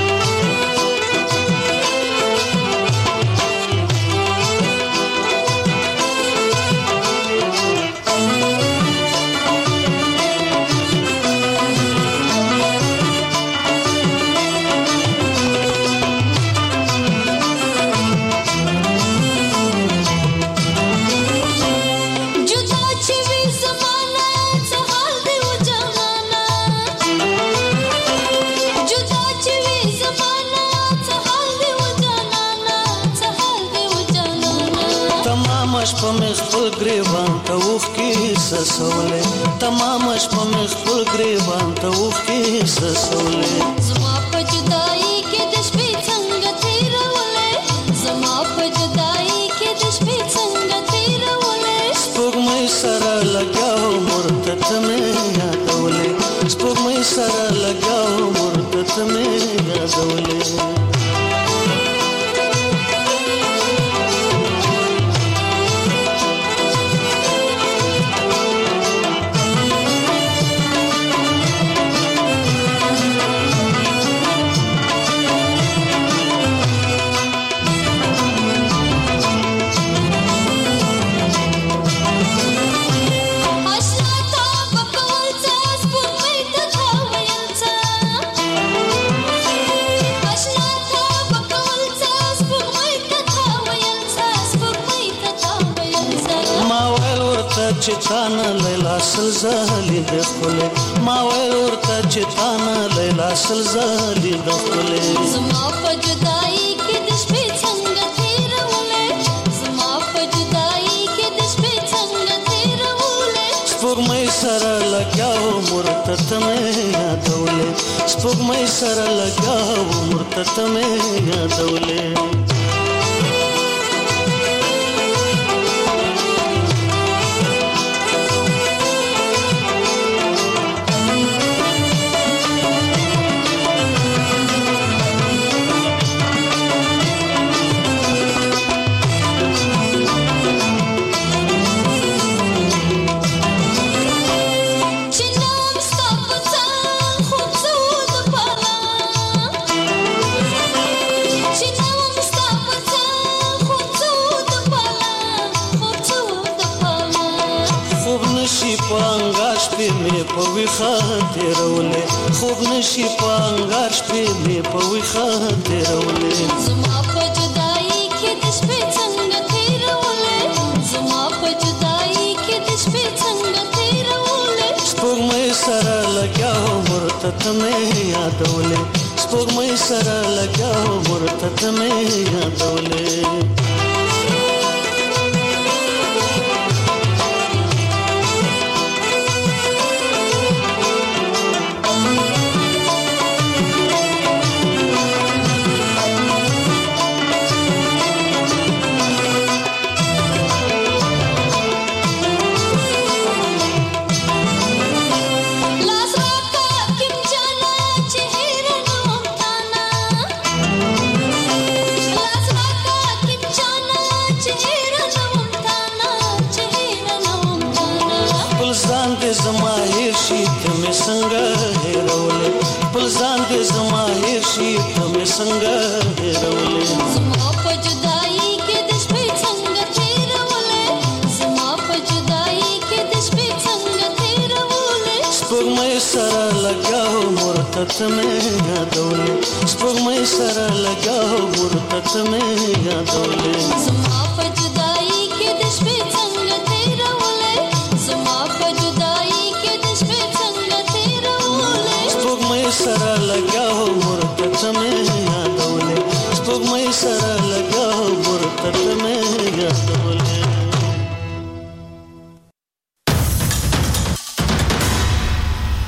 تمام شپه مې خپل ګریوان ته وښکې سسولې زما په جدائی کې د شپې څنګه تیرولې زما په جدائی کې د شپې څنګه تیرولې سپوږمۍ سره لګاو مرتد مې یادولې سپوږمۍ سره لګاو مرتد مې یادولې. چتانا لیلا سلزالی دخله ما ویل ورته چتانا لیلا سلزالی دخله زما په جدائی کې د شپې څنګه تیرولې زما په جدائی کې د شپې څنګه تیرولې سپوږمۍ سره لګاو مرتد مې یادولې سپوږمۍ سره لګاو مرتد مې یادولې. مې په ویخه تیرولې خوب نشي پانګار شپې مې په ویخه تیرولې زما په جدائی کې د شپې څنګه تیرولې زما په جدائی کې د شپې څنګه تیرولې سپوږمۍ سره لګیاو مرته ته مې یادولې سپوږمۍ سره لګیاو مرته ته مې یادولې زما هیر شي ته مې څنګه هېرولې بل ځان دې زما هیر شي ته مې څنګه هېرولې زما په جدائی کې د شپې څنګه تیرولې زما په جدائی کې د شپې څنګه تیرولې سپوږمۍ سره لګیاو مرته ته مې یادولې سپوږمۍ سره لګیاو مرته ته مې یادولې زما په جدائی کې د شپې څنګه تیرولې زما په جدائی کې د شپې څنګه تیرولې سپوږمۍ سره لګیاو